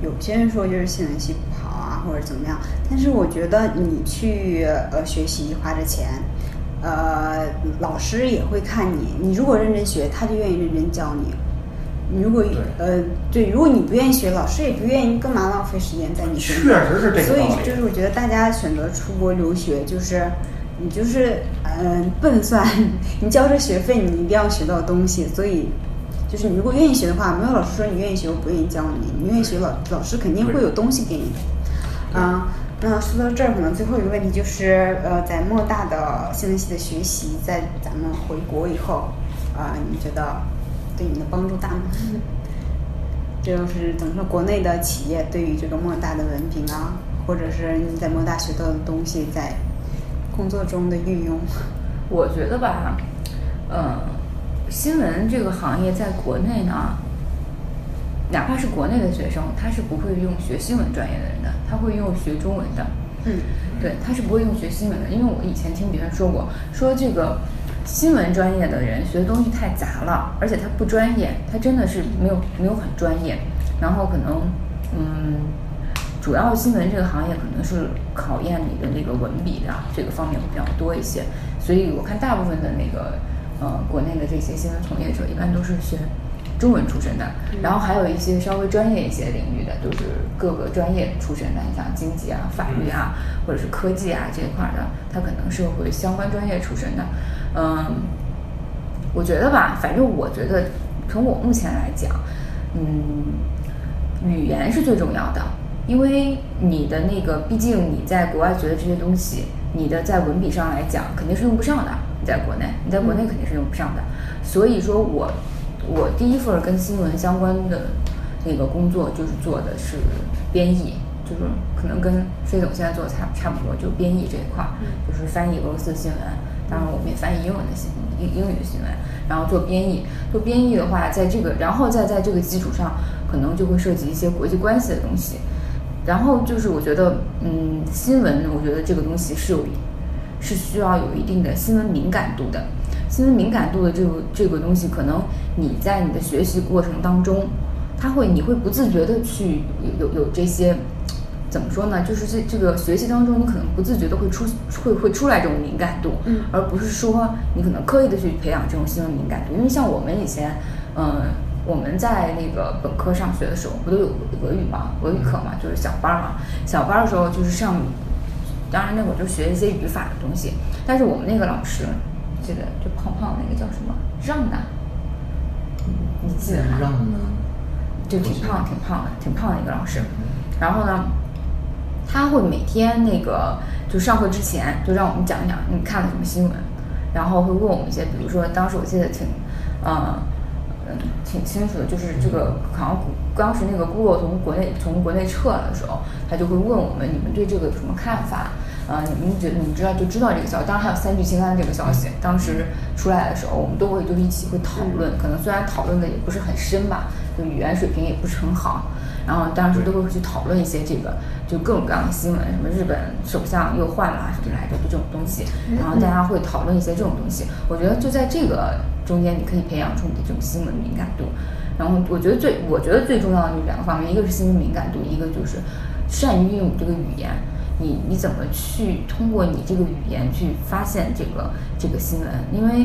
有些人说就是新闻系不好啊，或者怎么样，但是我觉得你去学习花着钱，老师也会看你，你如果认真学，他就愿意认真教你。你如果如果你不愿意学，老师也不愿意，干嘛浪费时间在你身上？ 确实是这个道理。 所以就是我觉得大家选择出国留学，就是你就是笨算，你交这学费，你一定要学到东西。所以就是你如果愿意学的话，没有老师说你愿意学，我不愿意教你。你愿意学，老师肯定会有东西给你的。那说到这儿，可能最后一个问题就是，在莫大的新闻系的学习，在咱们回国以后，你觉得对你的帮助大吗？这就是怎么说，国内的企业对于这个莫大的文凭啊，或者是你在莫大学到的东西，在工作中的运用。 我觉得吧，新闻这个行业在国内呢，哪怕是国内的学生，他是不会用学新闻专业的人的，他会用学中文的。对，他是不会用学新闻的，因为我以前听别人说过，说这个新闻专业的人学的东西太杂了，而且他不专业，他真的是没有很专业。然后可能主要新闻这个行业可能是考验你的那个文笔的这个方面会比较多一些，所以我看大部分的那个国内的这些新闻从业者一般都是学中文出身的，然后还有一些稍微专业一些领域的，都是各个专业出身的，你像经济啊、法律啊，或者是科技啊这一块的，他可能是会相关专业出身的。我觉得吧，反正我觉得从我目前来讲，语言是最重要的，因为你的那个，毕竟你在国外学的这些东西，你的在文笔上来讲肯定是用不上的，你在国内肯定是用不上的。所以说我第一份跟新闻相关的那个工作就是做的是编译，就是可能跟飞总现在做的差不多，就编译这一块，就是翻译俄罗斯新闻，当然我们也翻译英文的新闻，英语的新闻，然后做编译。做编译的话，在这个，然后再在这个基础上，可能就会涉及一些国际关系的东西。然后就是我觉得，新闻，我觉得这个东西是需要有一定的新闻敏感度的。新闻敏感度的这个东西，可能你在你的学习过程当中，你会不自觉的去有这些，怎么说呢？就是这个学习当中，你可能不自觉的会出来这种敏感度，而不是说你可能刻意的去培养这种新闻敏感度。因为像我们以前，我们在那个本科上学的时候，不都有俄语嘛，俄语课嘛，就是小班嘛。小班的时候就是上，当然那会儿就学一些语法的东西。但是我们那个老师，记得就胖胖那个叫什么让的，你记得吗？ 让呢？ 就挺胖的一个老师。然后呢，他会每天那个就上课之前就让我们讲一讲你看了什么新闻，然后会问我们一些，比如说当时我记得挺清楚的，就是这个好像当时那个 Google 从国内撤了的时候，他就会问我们，你们对这个有什么看法？你们知道这个消息，当然还有3聚氰胺这个消息，当时出来的时候，我们都会就一起会讨论，可能虽然讨论的也不是很深吧，就语言水平也不是很好，然后当时都会去讨论一些这个就各种各样的新闻，什么日本首相又换了什么来着的这种东西，然后大家会讨论一些这种东西。我觉得就在这个中间，你可以培养出你的这种新闻敏感度。然后我觉得最重要的就是2个方面，一个是新闻敏感度，一个就是善于运用这个语言。你怎么去通过你这个语言去发现这个新闻？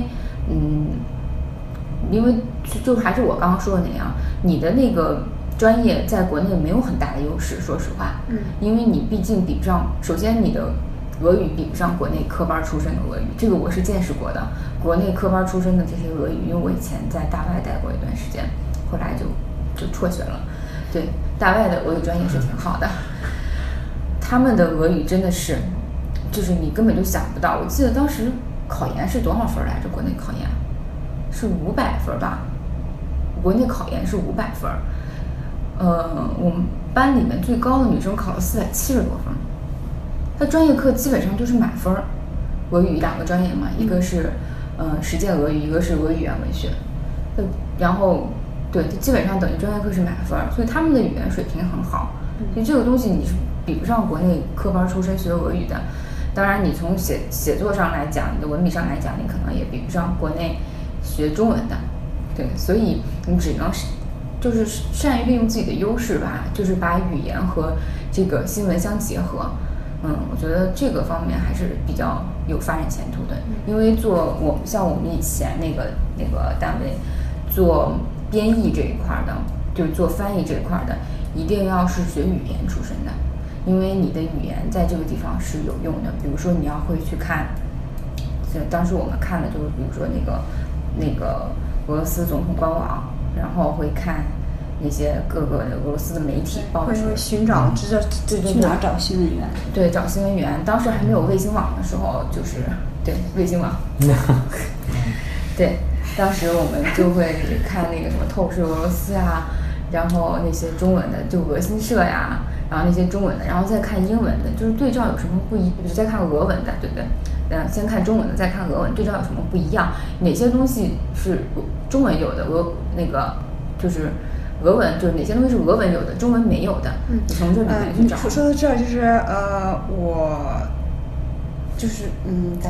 因为就还是我刚刚说的那样，你的那个专业在国内没有很大的优势，说实话，因为你毕竟比不上，首先你的俄语比不上国内科班出身的俄语，这个我是见识过的。国内科班出身的这些俄语，因为我以前在大外待过一段时间，后来就辍学了。对，大外的俄语专业是挺好的。他们的俄语真的是，就是你根本就想不到。我记得当时考研是多少分来着？国内考研是500分吧？国内考研是500分。我们班里面最高的女生考了470多分。她专业课基本上都是满分。俄语2个专业嘛，一个是实践俄语，一个是俄语言文学。然后对，基本上等于专业课是满分，所以他们的语言水平很好。所以这个东西你是比不上国内科班出身学俄语的。当然你从写作上来讲，你的文笔上来讲，你可能也比不上国内学中文的。对，所以你只能是就是善于利用自己的优势吧，就是把语言和这个新闻相结合。我觉得这个方面还是比较有发展前途的。因为像我们以前那个单位做编译这一块的，就是做翻译这一块的，一定要是学语言出身的，因为你的语言在这个地方是有用的。比如说你要会去看，当时我们看的就是比如说那个俄罗斯总统官网，然后会看那些各个的俄罗斯的媒体报纸， 会寻找去哪找新闻源？ 对，找新闻源。当时还没有卫星网的时候，就是对卫星网，对，当时我们就会看那个什么透视俄罗斯啊，然后那些中文的就俄新社呀，然后那些中文的，然后再看英文的，就是对照有什么不一，就是再看俄文的，对不对？先看中文的，再看俄文，对照有什么不一样？哪些东西是中文有的，就是俄文，就是哪些东西是俄文有的，中文没有的？你从这里面去找。 说到这儿，就是我就是在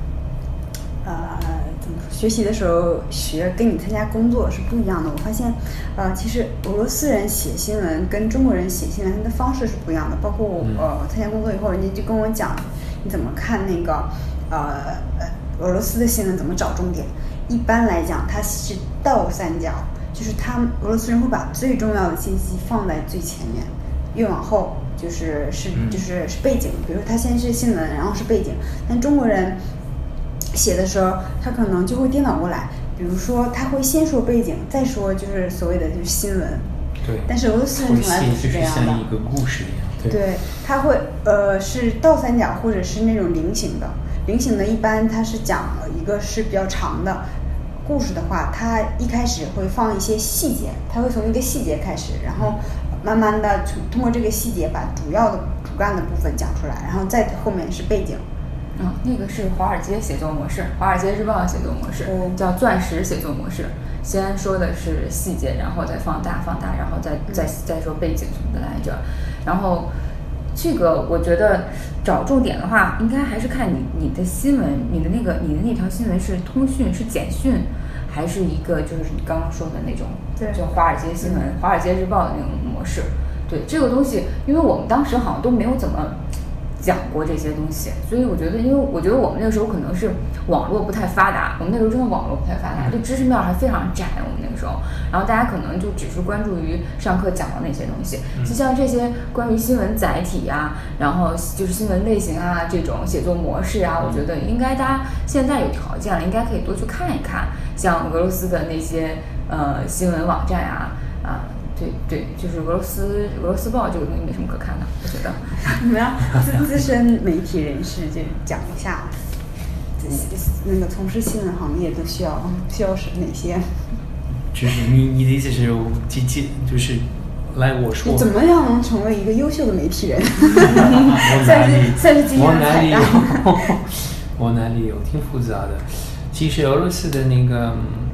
怎么说，学习的时候跟你参加工作是不一样的。我发现其实俄罗斯人写新闻跟中国人写新闻他的方式是不一样的。包括我参加工作以后，人家就跟我讲你怎么看那个俄罗斯的新闻怎么找重点。一般来讲，它是倒三角，就是俄罗斯人会把最重要的信息放在最前面，越往后就是背景。比如他先是新闻，然后是背景。但中国人写的时候，他可能就会颠倒过来，比如说他会先说背景，再说就是所谓的就是新闻。 对。 但是俄罗斯人从来不是这样的。 像一个故事一样。 对，他会是倒三角或者是那种菱形的。菱形的一般它是讲一个是比较长的故事的话，它一开始会放一些细节，它会从一个细节开始，然后慢慢的通过这个细节把主干的部分讲出来，然后再后面是背景。 那个是华尔街写作模式，华尔街日报的写作模式，叫钻石写作模式。先说的是细节，然后再放大，然后再说背景什么的来着。然后这个我觉得找重点的话，应该还是看你的新闻，你的那条新闻是通讯是简讯，还是一个就是你刚刚说的那种，就华尔街新闻、华尔街日报的那种模式。对这个东西，因为我们当时好像都没有怎么讲过这些东西，所以我觉得我们那个时候可能是网络不太发达，我们那时候真的网络不太发达，就知识面还非常窄，我们那个时候，然后大家可能就只是关注于上课讲的那些东西，就像这些关于新闻载体啊，然后就是新闻类型啊，这种写作模式啊，我觉得应该大家现在有条件了，应该可以多去看一看，像俄罗斯的那些新闻网站啊。对，就是俄罗斯报这个东西没什么可看的，我觉得。 你们资深媒体人士就讲一下，那个从事新闻行业都需要是哪些？ 就是你的意思是就是来我说怎么样能成为一个优秀的媒体人？ 算是今天的彩蛋。 我哪里有挺复杂的。其实俄罗斯的那个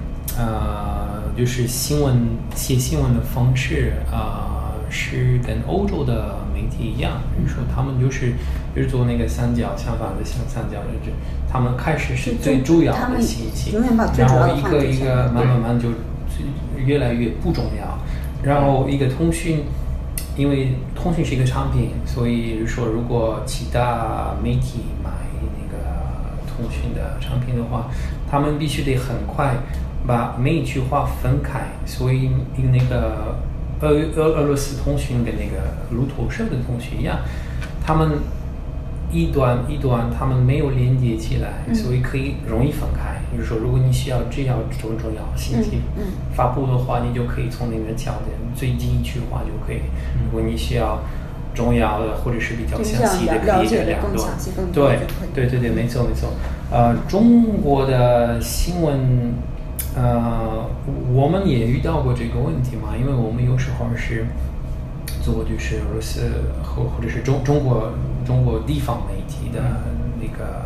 就是写新闻的方式是跟欧洲的媒体一样，比如说他们就是比如做那个三角相反的三角，他们开始是最主要的信息，然后一个一个慢慢就越来越不重要，然后一个通讯，因为通讯是一个产品，所以说如果其他媒体买那个通讯的产品的话，他们必须得很快把每一句话分开，所以那个俄罗斯通讯跟那个路透社的通讯一样，他们一段一段他们没有连接起来，所以可以容易分开。比如说，如果你需要重要信息发布的话，你就可以从那边挑的最近一句话就可以。如果你需要重要的或者是比较详细的，可以这两段。对，没错。中国的新闻。我们也遇到过这个问题嘛，因为我们有时候是做就是俄罗斯或者是中国地方媒体的那个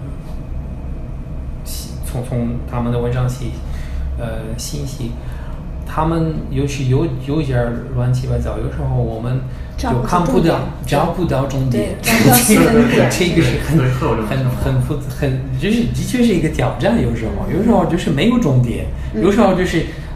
从他们的文章信息，他们尤其有一点乱七八糟，有时候我们就找不到重点，这个是很就是的确是一个挑战。有时候就是没有重点，有时候就是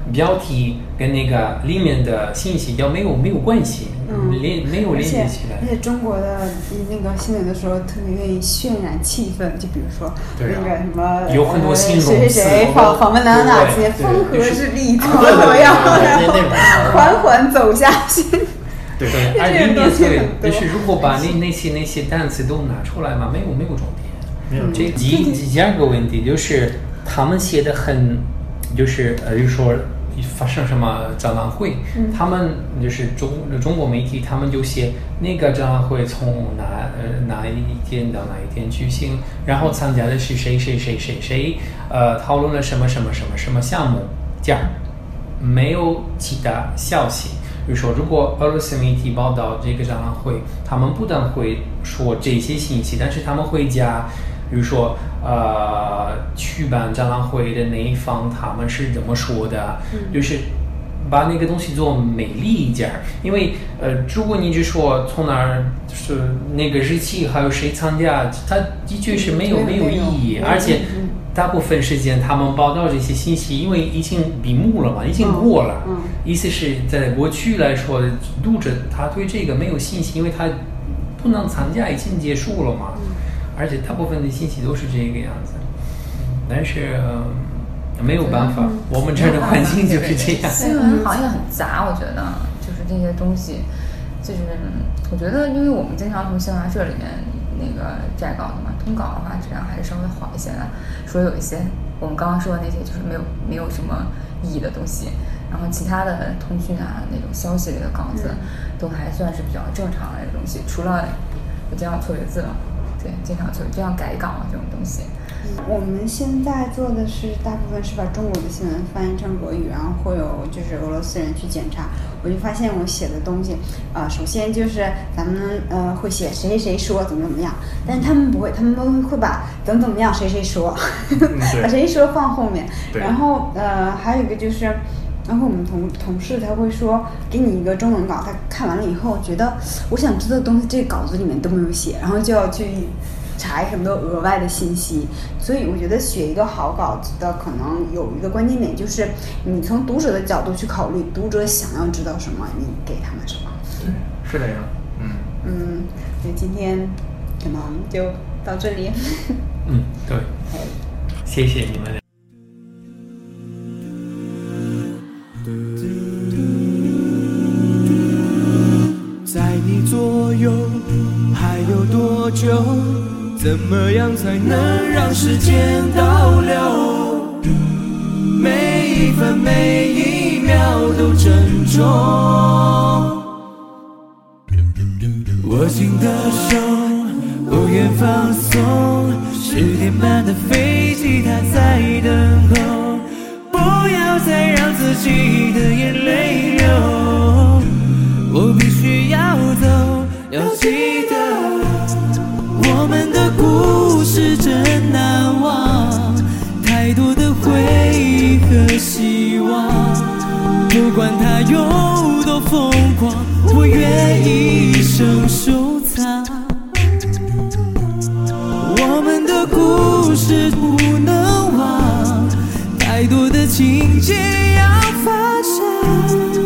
标题跟那个里面的信息要没有关系，没有连接起来。 而且中国的那个新闻的时候特别愿意渲染气氛，就比如说那个什么有很多形容词， 谁谁访问哪些风和日丽，怎么样，缓缓走下去。 对，而里面就是如果把那些单词都拿出来嘛，没有重点。这第二个问题就是他们写的很，就是比如说发生什么展览会，他们就是中国媒体，他们就写那个展览会从哪一天到哪一天举行，然后参加的是谁，讨论了什么项目，这样没有其他消息。比如说，如果俄罗斯媒体报道这个展览会，他们不但会说这些信息，但是他们会加，比如说举办展览会的那一方他们是怎么说的，就是把那个东西做美丽一点。因为如果你只说从哪儿就是那个日期还有谁参加，它的确是没有意义，而且大部分时间他们报道这些信息，因为已经闭幕了嘛，已经过了。意思是在过去来说，读者他对这个没有信息，因为他不能参加，已经结束了嘛。而且大部分的信息都是这个样子，但是没有办法，我们这儿的环境就是这样。 新闻行业很杂，我觉得就是这些东西，就是我觉得，因为我们经常从新华社里面那个摘稿的嘛，通稿的话质量还是稍微好一些的。说有一些我们刚刚说的那些就是没有什么意义的东西，然后其他的通讯啊那种消息类的稿子，都还算是比较正常的东西，除了我经常错别字了。对，经常就这样改稿这种东西。 我们现在做的是大部分是把中国的新闻翻译成俄语，然后会有就是俄罗斯人去检查。我就发现我写的东西，首先就是咱们会写谁说怎么样，但是他们不会，他们会把怎么样谁说，把谁说放后面。然后还有一个就是。然后我们同事他会说，给你一个中文稿，他看完了以后觉得我想知道的东西这个稿子里面都没有写，然后就要去查很多额外的信息。所以我觉得写一个好稿子的可能有一个关键点，就是你从读者的角度去考虑读者想要知道什么，你给他们什么。 是这样。 所以今天可能就到这里。 对，谢谢你们。 在你左右还有多久？怎么样才能让时间倒流？每一分每一秒都珍重。握紧的手，不愿放松。10点半的飞机，它在等候。不要再让自己的眼泪流，我必须要走，要记得我们的故事真难忘，太多的回忆和希望，不管它有多疯狂，我愿一生收藏。我们的故事不能忘，太多的情节要发生。